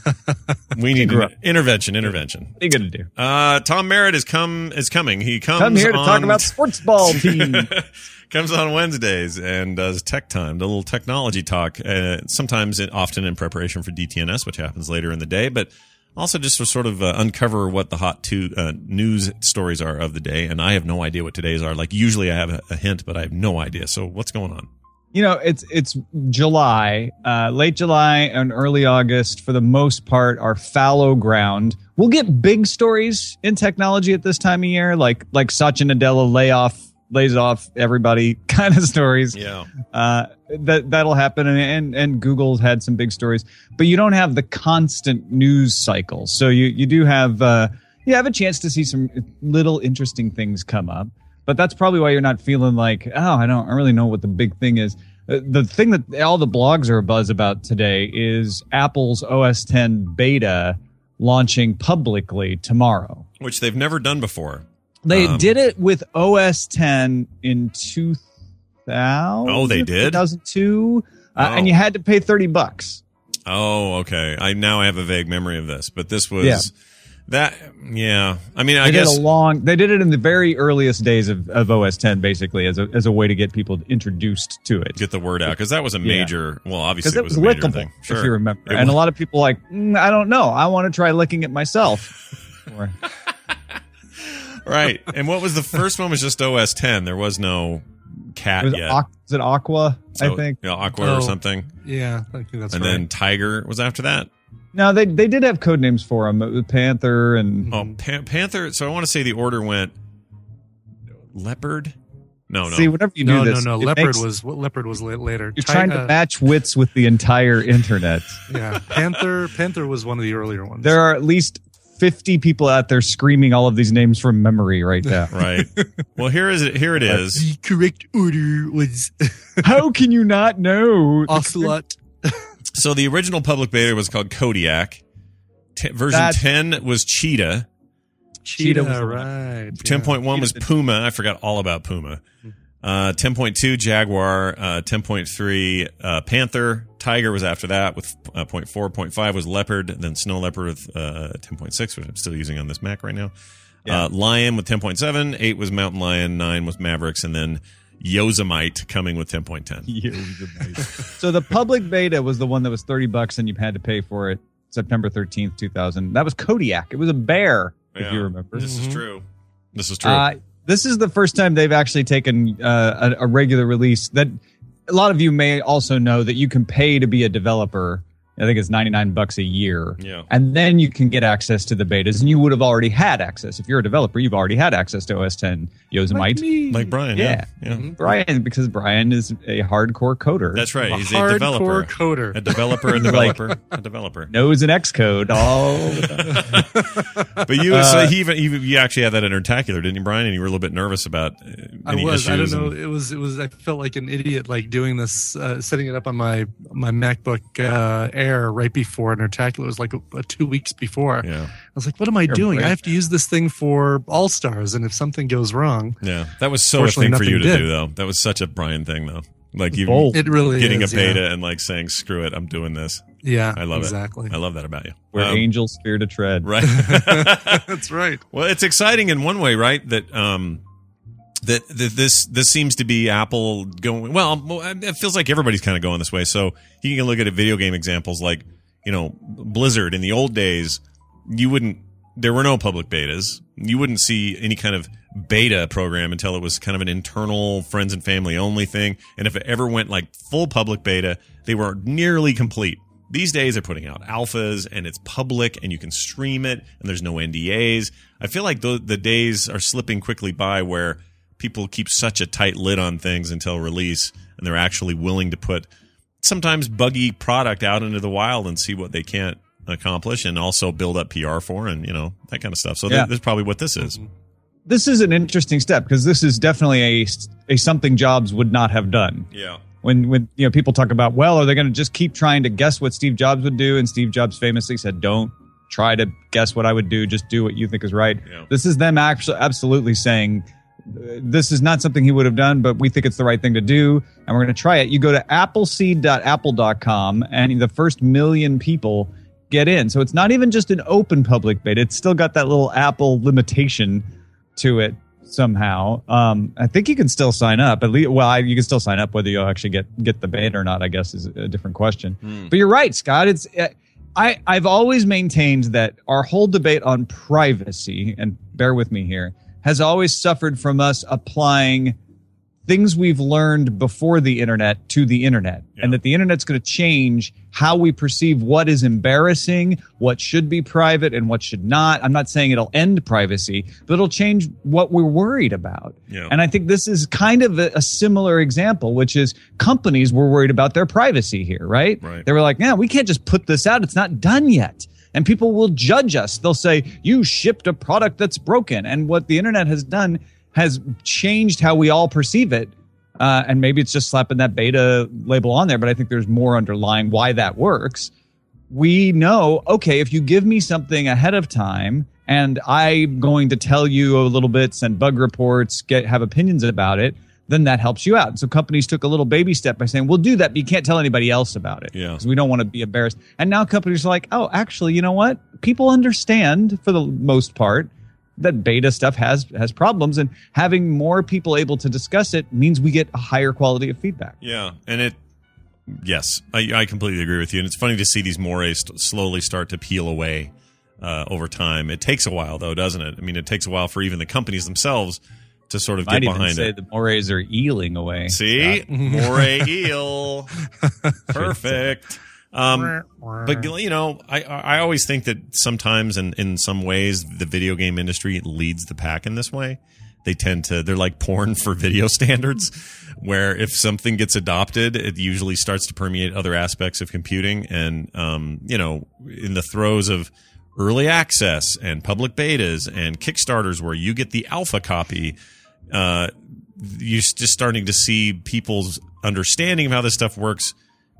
We need intervention. What are you going to do? Tom Merritt is coming. He comes Come here to talk about sports ball team. Comes on Wednesdays and does Tech Time, the little technology talk, often in preparation for DTNS, which happens later in the day, but also just to sort of uncover what the hot news stories are of the day. And I have no idea what today's are. Like, usually I have a hint, but I have no idea. So what's going on? You know, it's July, late July and early August, for the most part, are fallow ground. We'll get big stories in technology at this time of year, like Satya Nadella lays off everybody kind of stories. Yeah. That'll happen. And Google's had some big stories, but you don't have the constant news cycle. So you do have, you have a chance to see some little interesting things come up, but that's probably why you're not feeling like, I don't really know what the big thing is. The thing that all the blogs are abuzz about today is Apple's OS X beta launching publicly tomorrow, which they've never done before. They did it with OS X in 2000. they did? 2002. And you had to pay $30. Oh, okay. I have a vague memory of this, but this was that. Yeah, I mean, I guess they did it in the very earliest days of OS 10, basically as a way to get people introduced to it, get the word out, because that was a major. Well, obviously, it was a major lickable, thing. Sure. if you remember. And a lot of people I don't know. I want to try licking it myself. Right. And what was the first one? Was just OS 10. There was no cat yet. Was it Aqua? I think. Aqua or something. Yeah, I think that's and right. then Tiger was after that. No, they did have code names for them. Panther and Panther. So I want to say the order went Leopard. No. See, whenever you do this, no. Leopard was later. You're trying to match wits with the entire internet. Yeah, Panther was one of the earlier ones. There are at least 50 people out there screaming all of these names from memory right now. Right. Well, here it is. The correct order was. How can you not know? Ocelot. So the original public beta was called Kodiak. Version 10 was Cheetah. Cheetah was right. 10.1 was Puma. I forgot all about Puma. 10.2 Jaguar. 10.3 Panther. Tiger was after that with 0.4. 0.5 was Leopard. Then Snow Leopard with 10.6, which I'm still using on this Mac right now. Yeah. Lion with 10.7. 8 was Mountain Lion. 9 was Mavericks. And then Yosemite coming with 10.10. Yosemite. So the public beta was the one that was $30 and you had to pay for it September 13th, 2000. That was Kodiak. It was a bear, if you remember. This is true. This is true. This is the first time they've actually taken a regular release. That a lot of you may also know that you can pay to be a developer. I think it's $99 a year. Yeah. And then you can get access to the betas, and you would have already had access. If you're a developer, you've already had access to OS 10 Yosemite. Like Brian, yeah. Brian, because Brian is a hardcore coder. That's right. He's a developer. Coder. A developer, a developer. Knows an Xcode all the time. But you actually had that in Intertacular, didn't you, Brian? And you were a little bit nervous about any issues. I don't know. It was. I felt like an idiot, like doing this, setting it up on my MacBook Air right before Intertacular. It was like 2 weeks before. Yeah. I was like, what am I doing? I have to use this thing for All-Stars, and if something goes wrong. Yeah. That was so a thing for you to do, though. That was such a Brian thing, though. Like you it really getting is, a beta and like saying, screw it, I'm doing this. Yeah. I love exactly. it. I love that about you. Where angels fear to tread. Right. That's right. Well, it's exciting in one way, right? That this seems to be Apple going. Well, it feels like everybody's kind of going this way. So you can look at video game examples like, Blizzard. In the old days, there were no public betas. You wouldn't see any kind of beta program until it was kind of an internal friends and family only thing. And if it ever went like full public beta, they were nearly complete. These days they're putting out alphas and it's public and you can stream it and there's no NDAs. I feel like the days are slipping quickly by where people keep such a tight lid on things until release and they're actually willing to put sometimes buggy product out into the wild and see what they can't accomplish and also build up PR for and, that kind of stuff. So that's probably what this is. This is an interesting step because this is definitely a something Jobs would not have done. Yeah. When people talk about, well, are they going to just keep trying to guess what Steve Jobs would do? And Steve Jobs famously said, don't try to guess what I would do. Just do what you think is right. Yeah. This is them absolutely saying this is not something he would have done, but we think it's the right thing to do. And we're going to try it. You go to appleseed.apple.com and the first 1 million people get in. So it's not even just an open public beta. It's still got that little Apple limitation to it somehow. I think you can still sign up. At least, you can still sign up whether you'll actually get the beta or not, I guess is a different question. But you're right, Scott. It's I've always maintained that our whole debate on privacy, and bear with me here, has always suffered from us applying things we've learned before the internet to the internet, and that the internet's going to change how we perceive what is embarrassing, what should be private, and what should not. I'm not saying it'll end privacy, but it'll change what we're worried about. Yeah. And I think this is kind of a similar example, which is companies were worried about their privacy here, right? They were like, we can't just put this out. It's not done yet. And people will judge us. They'll say, you shipped a product that's broken. And what the internet has done has changed how we all perceive it. And maybe it's just slapping that beta label on there, but I think there's more underlying why that works. We know, okay, if you give me something ahead of time and I'm going to tell you a little bit, send bug reports, have opinions about it, then that helps you out. And so companies took a little baby step by saying, we'll do that, but you can't tell anybody else about it. Because we don't want to be embarrassed. And now companies are like, oh, actually, you know what? People understand, for the most part, that beta stuff has problems. And having more people able to discuss it means we get a higher quality of feedback. Yeah. And yes, I completely agree with you. And it's funny to see these mores slowly start to peel away over time. It takes a while, though, doesn't it? I mean, it takes a while for even the companies themselves to sort of get behind it. The mores are eeling away. See? Moray eel. Perfect. But, you know, I always think that sometimes in some ways the video game industry leads the pack in this way. They're like porn for video standards, where if something gets adopted, it usually starts to permeate other aspects of computing. And, you know, in the throes of early access and public betas and Kickstarters where you get the alpha copy, you're just starting to see people's understanding of how this stuff works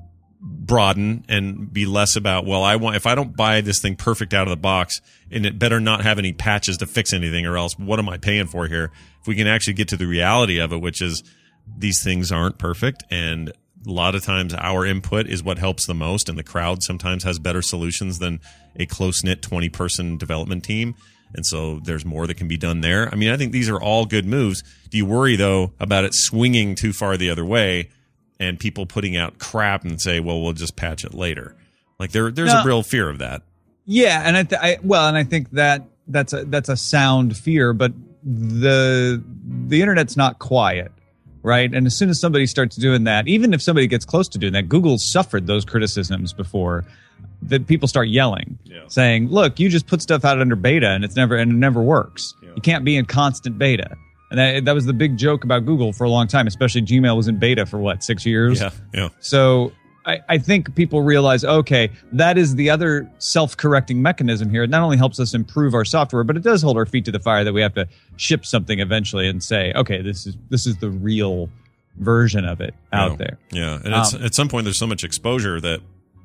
broaden and be less about, well, if I don't buy this thing perfect out of the box, and it better not have any patches to fix anything, or else what am I paying for here? If we can actually get to the reality of it, which is these things aren't perfect, and a lot of times our input is what helps the most, and the crowd sometimes has better solutions than a close-knit 20-person development team. And so there's more that can be done there. I mean, I think these are all good moves. Do you worry, though, about it swinging too far the other way and people putting out crap and say, well, we'll just patch it later? Like there's a real fear of that. Yeah, and I think that's a sound fear, but the internet's not quiet, right? And as soon as somebody starts doing that, even if somebody gets close to doing that, Google suffered those criticisms before, that people start yelling, saying, look, you just put stuff out under beta and it never works. You can't be in constant beta. And that was the big joke about Google for a long time, especially Gmail was in beta for 6 years? Yeah. So I think people realize, okay, that is the other self-correcting mechanism here. It not only helps us improve our software, but it does hold our feet to the fire that we have to ship something eventually and say, okay, this is the real version of it out there. Yeah, and at some point there's so much exposure that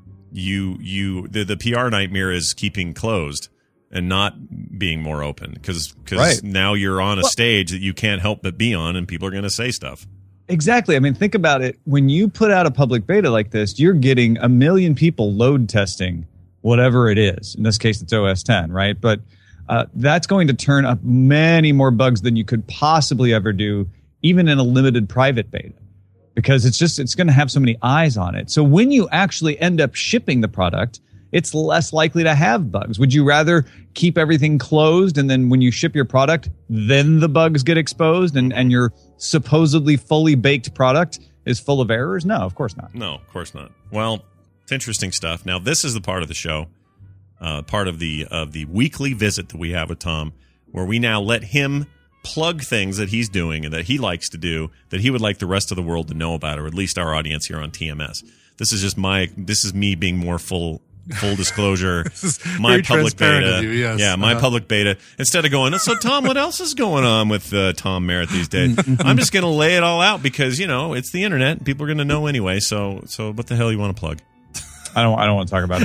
the PR nightmare is keeping closed and not being more open because now you're on a stage that you can't help but be on, and people are going to say stuff. Exactly. I mean, think about it. When you put out a public beta like this, you're getting 1 million people load testing whatever it is. In this case, it's OS X, right? But that's going to turn up many more bugs than you could possibly ever do, even in a limited private beta, because it's going to have so many eyes on it. So when you actually end up shipping the product, it's less likely to have bugs. Would you rather keep everything closed and then when you ship your product, then the bugs get exposed and your supposedly fully baked product is full of errors? No, of course not. No, of course not. Well, it's interesting stuff. Now, this is the part of the show, part of the weekly visit that we have with Tom, where we now let him plug things that he's doing and that he likes to do that he would like the rest of the world to know about, or at least our audience here on TMS. This is me being more full disclosure. My public beta. My public beta. Instead of going, so Tom, what else is going on with Tom Merritt these days? I'm just going to lay it all out because, it's the internet and people are going to know anyway. So what the hell you want to plug? I don't want to talk about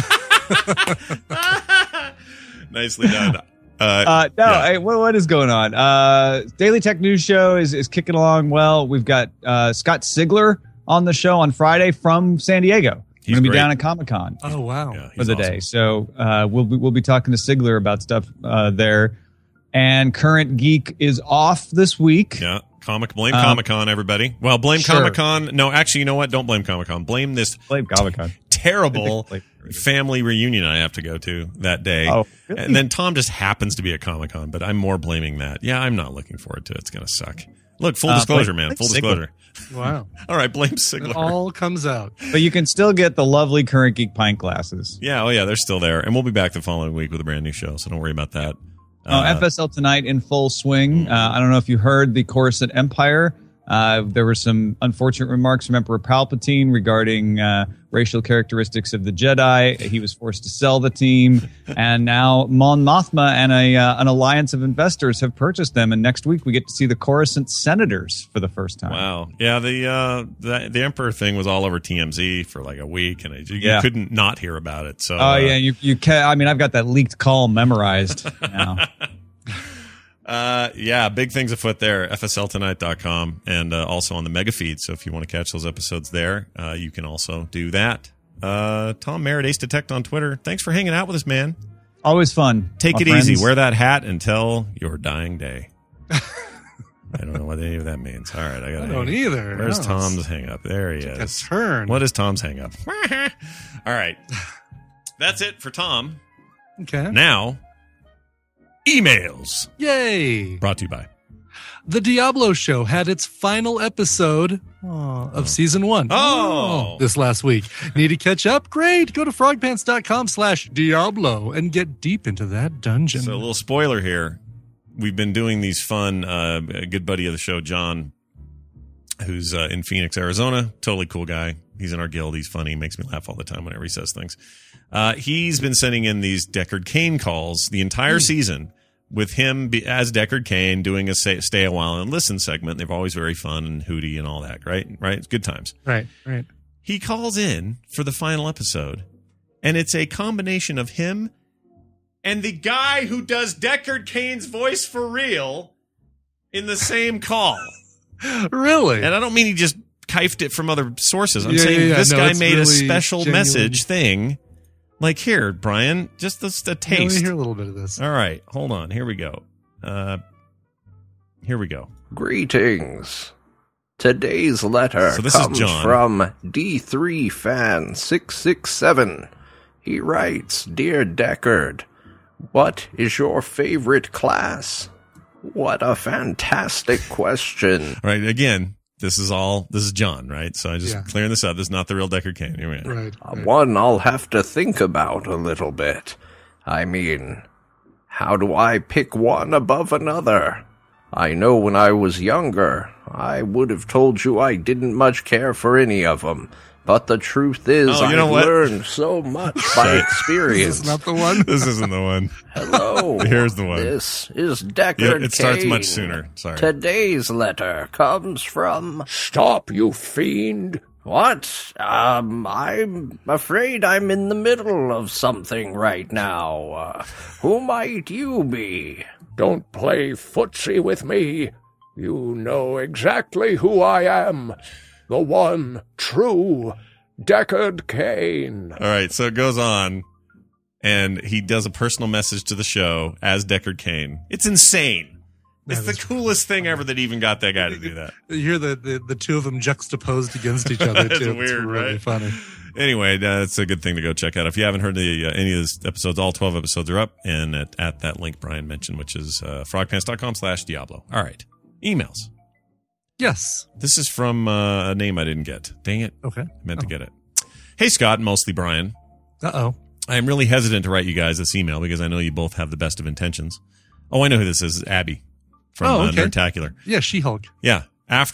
it. Nicely done. What is going on? Daily Tech News Show is kicking along well. We've got Scott Sigler on the show on Friday from San Diego. He's going to be down at Comic-Con. Oh, wow. For the day. So we'll be talking to Sigler about stuff there. And Current Geek is off this week. Yeah. Blame Comic-Con, everybody. Well, blame Comic-Con. No, actually, you know what? Don't blame Comic-Con. Blame Comic-Con. Terrible family reunion I have to go to that day. Oh, really? And then Tom just happens to be at Comic-Con, but I'm more blaming that. Yeah, I'm not looking forward to it. It's going to suck. Look, full disclosure, man. Full disclosure. Wow. All right, blame Sigler. It all comes out. But you can still get the lovely Current Geek pint glasses. Yeah, they're still there. And we'll be back the following week with a brand new show, so don't worry about that. FSL Tonight in full swing. I don't know if you heard the Coruscant Empire. There were some unfortunate remarks from Emperor Palpatine regarding racial characteristics of the Jedi. He was forced to sell the team, and now Mon Mothma and an alliance of investors have purchased them. And next week we get to see the Coruscant Senators for the first time. Wow! Yeah, the Emperor thing was all over TMZ for like a week, and you couldn't not hear about it. So you can. I mean, I've got that leaked call memorized now. Yeah, big things afoot there. FSLtonight.com and also on the mega feed. So if you want to catch those episodes there, you can also do that. Tom Merritt, Ace Detect on Twitter. Thanks for hanging out with us, man. Always fun. Take it friends. easy. Wear that hat until your dying day. I don't know what any of that means. All right, I don't either. Where's Tom's hang up? There he is. Turn. What is Tom's hang up? All right. That's it for Tom. Okay. Now, emails. Yay. Brought to you by The Diablo Show had its final episode of season 1. This last week. Need to catch up? Great. Go to frogpants.com/Diablo and get deep into that dungeon. So a little spoiler here. We've been doing these fun, a good buddy of the show, John, who's in Phoenix, Arizona. Totally cool guy. He's in our guild. He's funny. He makes me laugh all the time whenever he says things. He's been sending in these Deckard Cain calls the entire season with him as Deckard Cain doing a stay a while and listen segment. They're always very fun and hooty and all that, right? Right? It's good times. Right. He calls in for the final episode, and it's a combination of him and the guy who does Deckard Cain's voice for real in the same call. Really? And I don't mean he just kifed it from other sources. I'm saying this guy made a special message thing. Like, here, Brian, just a taste. Let me hear a little bit of this. All right, hold on. Here we go. Greetings. Today's letter comes from D3Fan667. He writes, Dear Deckard, what is your favorite class? What a fantastic question. Right, again, this is John, right? So I just clearing this up. This is not the real Deckard Cain. Here we are. Right. One I'll have to think about a little bit. I mean, how do I pick one above another? I know when I was younger, I would have told you I didn't much care for any of them. But the truth is, I've learned so much by experience. This is not the one? This isn't the one. Hello. Here's the one. This is Deckard Cain. It starts much sooner. Sorry. Today's letter comes from... Stop, you fiend. What? I'm afraid I'm in the middle of something right now. Who might you be? Don't play footsie with me. You know exactly who I am. The one true Deckard Cain. All right, so it goes on, and he does a personal message to the show as Deckard Cain. It's insane. It's the coolest thing ever that even got that guy to do that. You hear the two of them juxtaposed against each other, too. It's weird, it's really right? funny. Anyway, that's a good thing to go check out. If you haven't heard any of these episodes, all 12 episodes are up, and at that link Brian mentioned, which is frogpants.com/Diablo. All right, emails. Yes. This is from a name I didn't get. Dang it. Okay. I meant to get it. Hey, Scott, mostly Brian. Uh-oh. I am really hesitant to write you guys this email because I know you both have the best of intentions. Oh, I know who this is. Abby from Nerdtacular. Yeah, She-Hulk. Yeah.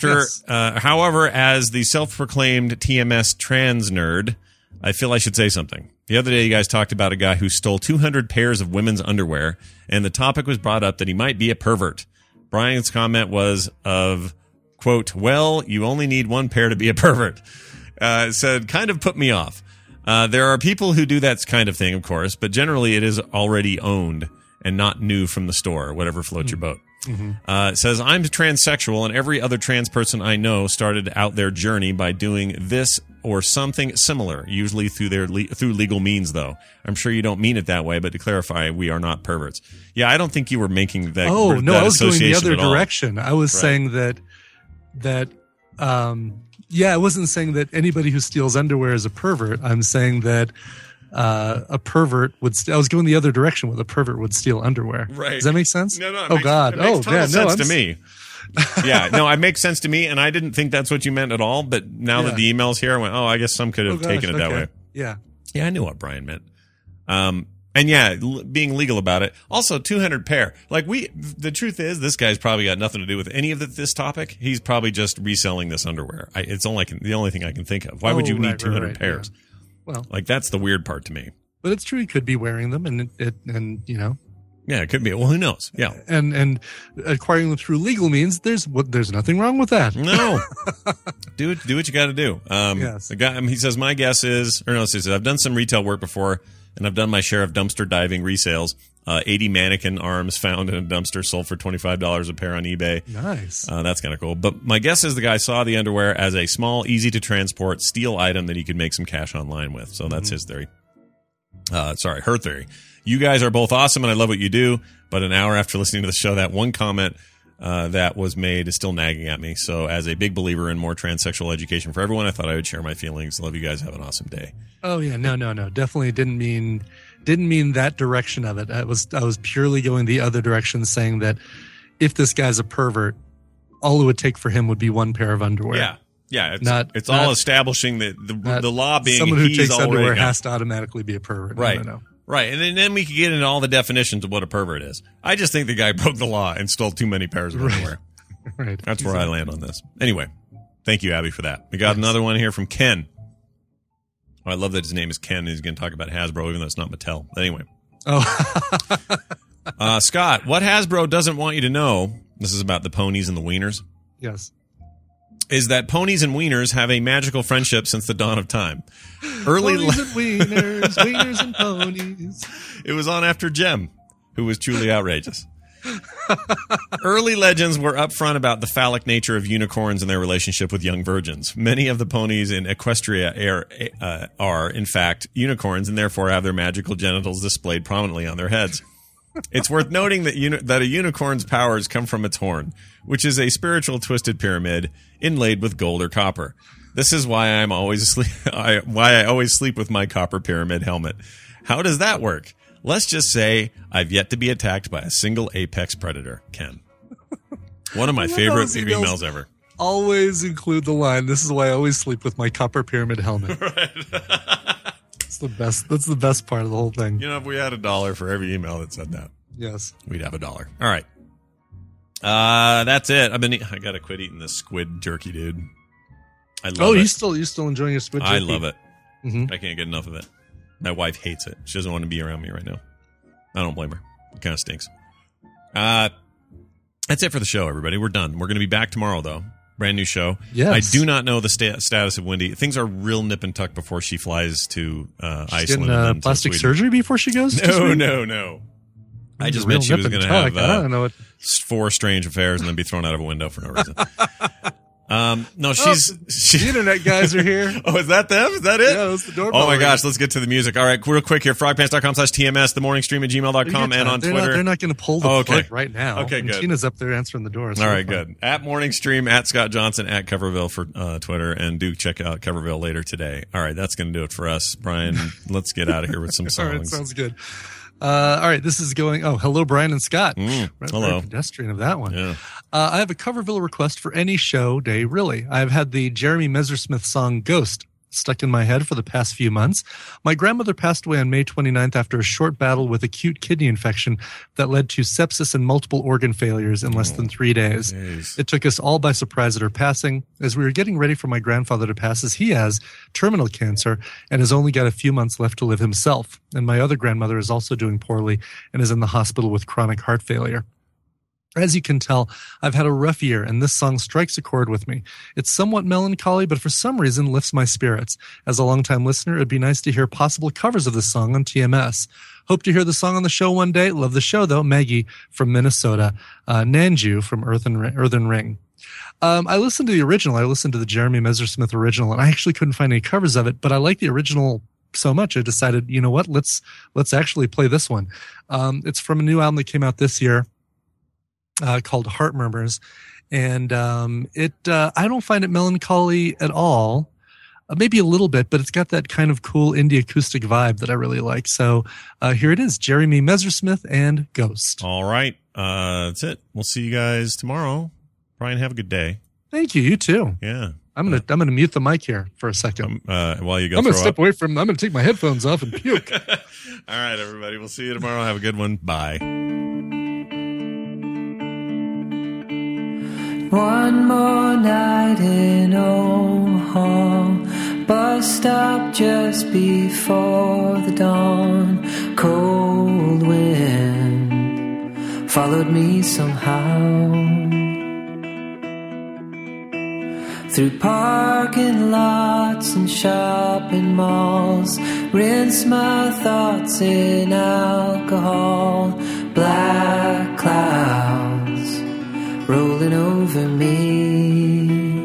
However, as the self-proclaimed TMS trans nerd, I feel I should say something. The other day, you guys talked about a guy who stole 200 pairs of women's underwear, and the topic was brought up that he might be a pervert. Brian's comment was of... quote, well, you only need one pair to be a pervert. It said, kind of put me off. There are people who do that kind of thing, of course, but generally it is already owned and not new from the store, whatever floats your boat. Mm-hmm. It says, I'm transsexual, and every other trans person I know started out their journey by doing this or something similar, usually through legal means, though. I'm sure you don't mean it that way, but to clarify, we are not perverts. Yeah, I don't think you were making that. Oh, no, that I was going the other at all. direction. I was saying that I wasn't saying that anybody who steals underwear is a pervert. I'm saying that a pervert would I was going the other direction with a pervert would steal underwear. Right. Does that make sense? No. Oh, God. It makes total sense to me. Yeah, no, it makes sense to me, and I didn't think that's what you meant at all, but now that the email's here, I went, I guess some could have taken it that way. Yeah. Yeah, I knew what Brian meant. And yeah, being legal about it. Also, 200 pair. Like the truth is, this guy's probably got nothing to do with any of this topic. He's probably just reselling this underwear. It's the only thing I can think of. Why would you need 200 pairs? Yeah. Well, like that's the weird part to me. But it's true. He could be wearing them, and you know. Yeah, it could be. Well, who knows? Yeah, and acquiring them through legal means there's nothing wrong with that. No, do what you got to do. Yes. The guy he says my guess is, or no, he says I've done some retail work before. and I've done my share of dumpster diving resales. 80 mannequin arms found in a dumpster sold for $25 a pair on eBay. Nice. That's kind of cool. But my guess is the guy saw the underwear as a small, easy-to-transport steel item that he could make some cash online with. So that's his theory. Her theory. You guys are both awesome, and I love what you do. But an hour after listening to the show, that one comment that was made is still nagging at me. So as a big believer in more transsexual education for everyone, I thought I would share my feelings. Love you guys. Have an awesome day. Oh yeah, no. Definitely didn't mean that direction of it. I was purely going the other direction, saying that if this guy's a pervert, all it would take for him would be one pair of underwear. Yeah. It's all establishing the law being someone who he's takes already underwear has to automatically be a pervert. Right. No. Right, and then we could get into all the definitions of what a pervert is. I just think the guy broke the law and stole too many pairs of underwear. Right. That's where I land on this. Anyway, thank you, Abby, for that. We got another one here from Ken. Oh, I love that his name is Ken. He's going to talk about Hasbro, even though it's not Mattel. But anyway. Scott, what Hasbro doesn't want you to know, this is about the ponies and the wieners. Yes. Is that ponies and wieners have a magical friendship since the dawn of time. Ponies and wieners, wieners and ponies. It was on after Jem, who was truly outrageous. Early legends were upfront about the phallic nature of unicorns and their relationship with young virgins. Many of the ponies in Equestria are, in fact, unicorns and therefore have their magical genitals displayed prominently on their heads. It's worth noting that a unicorn's powers come from its horn, which is a spiritual twisted pyramid inlaid with gold or copper. This is why I always sleep with my copper pyramid helmet. How does that work? Let's just say I've yet to be attacked by a single apex predator, Ken. One of my favorite emails ever. Always include the line, "This is why I always sleep with my copper pyramid helmet." Right. It's the best. That's the best part of the whole thing. You know, if we had $1 for every email that said that, yes, we'd have $1. All right. That's it. I got to quit eating this squid jerky, dude. I love it. You still enjoying your squid jerky? I love it. Mm-hmm. I can't get enough of it. My wife hates it. She doesn't want to be around me right now. I don't blame her. It kind of stinks. That's it for the show, everybody. We're done. We're going to be back tomorrow, though. Brand new show. Yes. I do not know the status of Wendy. Things are real nip and tuck before she flies to Iceland. Getting and plastic surgery before she goes? No. I just meant she was going to have I don't know 4 strange affairs and then be thrown out of a window for no reason. No, the internet guys are here. Oh, is that them? Is that it? Yeah, that's the doorbell. Oh my gosh, let's get to the music. All right, real quick here, frogpants.com/TMS, themorningstream@gmail.com, and on Twitter. They're not going to pull the plug right now. Okay, good. Tina's up there answering the door. So all right, good. At Morningstream, at Scott Johnson, at Coverville for Twitter, and do check out Coverville later today. All right, that's going to do it for us. Brian, let's get out of here with some songs. All right, sounds good. All right, this is going. Oh, hello, Brian and Scott. Hello. Pedestrian of that one. Yeah. I have a Coverville request for any show day, really. I've had the Jeremy Messersmith song Ghost stuck in my head for the past few months. My grandmother passed away on May 29th after a short battle with acute kidney infection that led to sepsis and multiple organ failures in less than 3 days. Geez. It took us all by surprise at her passing. As we were getting ready for my grandfather to pass, as he has terminal cancer and has only got a few months left to live himself. And my other grandmother is also doing poorly and is in the hospital with chronic heart failure. As you can tell, I've had a rough year, and this song strikes a chord with me. It's somewhat melancholy, but for some reason lifts my spirits. As a longtime listener, it'd be nice to hear possible covers of this song on TMS. Hope to hear the song on the show one day. Love the show, though. Maggie from Minnesota. Nanju from Earthen Ring. I listened to the original. I listened to the Jeremy Messersmith original, and I actually couldn't find any covers of it, but I like the original so much I decided, you know what, let's actually play this one. It's from a new album that came out this year. Called Heart Murmurs, and I don't find it melancholy at all. Maybe a little bit, but it's got that kind of cool indie acoustic vibe that I really like. So here it is, Jeremy Messersmith and Ghost. All right, that's it. We'll see you guys tomorrow. Brian, have a good day. Thank you. You too. Yeah. I'm gonna mute the mic here for a second. While you go, I'm gonna step away from. I'm gonna take my headphones off and puke. All right, everybody. We'll see you tomorrow. Have a good one. Bye. One more night in Omaha, bus stop just before the dawn. Cold wind followed me somehow. through parking lots and shopping malls, rinse my thoughts in alcohol, black clouds rolling over me.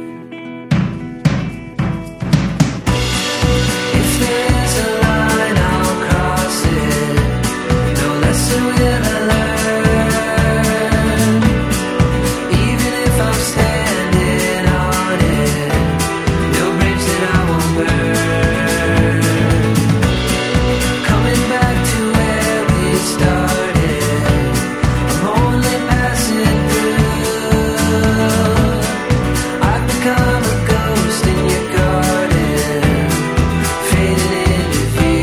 If there's a line, I'll cross it, no lesson will I learn, even if I'm standing on it, no bridge that I won't burn. Coming back to where we started, I'm only passing through. I've become a ghost in your garden, fading into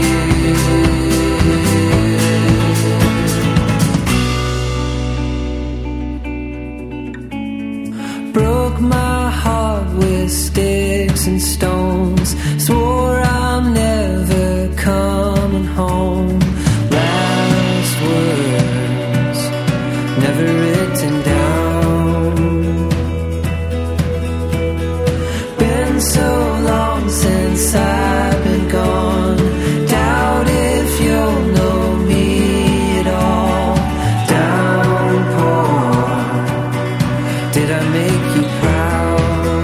view. Broke my heart with sticks and stones, swore I'm never coming home. Last words never written down. Been so long since I've been gone, doubt if you'll know me at all. Downpour, did I make you proud?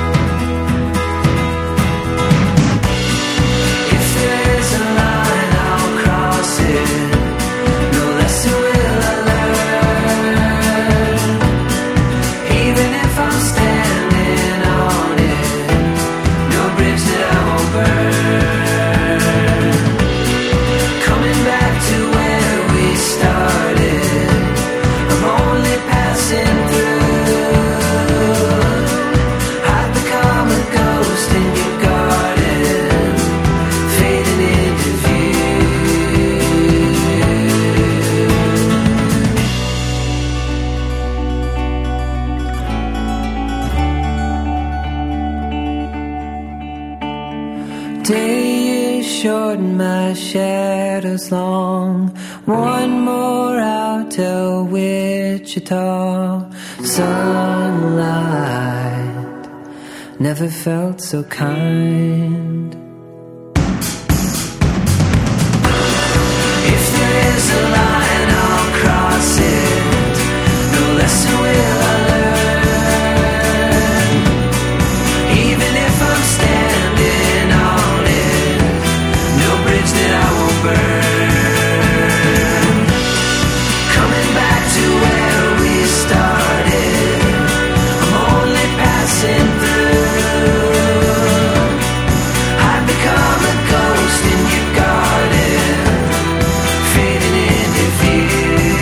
If there's a line, I'll cross it, no lesson will I learn, even if I'm standing on it, no bridge that I won't burn. Coming back to where we started, I'm only passing through. I've become a ghost in your garden, fading into view. Day is short and my shadow's long. One more out till Wichita. Sunlight never felt so kind. If there is a line, I'll cross it, no lesson will I learn, even if I'm standing on it, no bridge that I won't burn. Coming back to where we started, I'm only passing through. I've become a ghost in your garden, fading into view.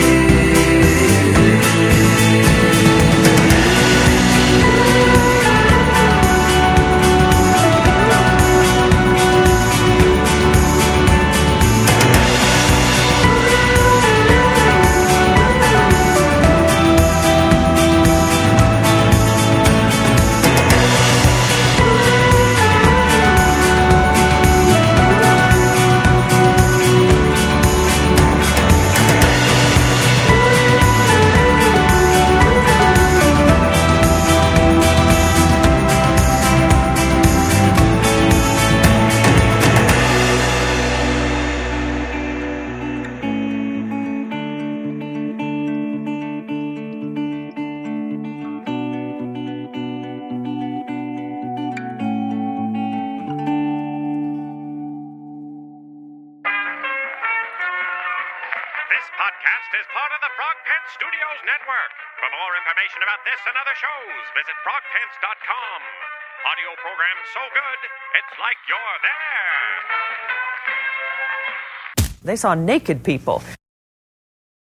This podcast is part of the Frog Pants Studios Network. For more information about this and other shows, visit frogpants.com. Audio program so good, it's like you're there. They saw naked people.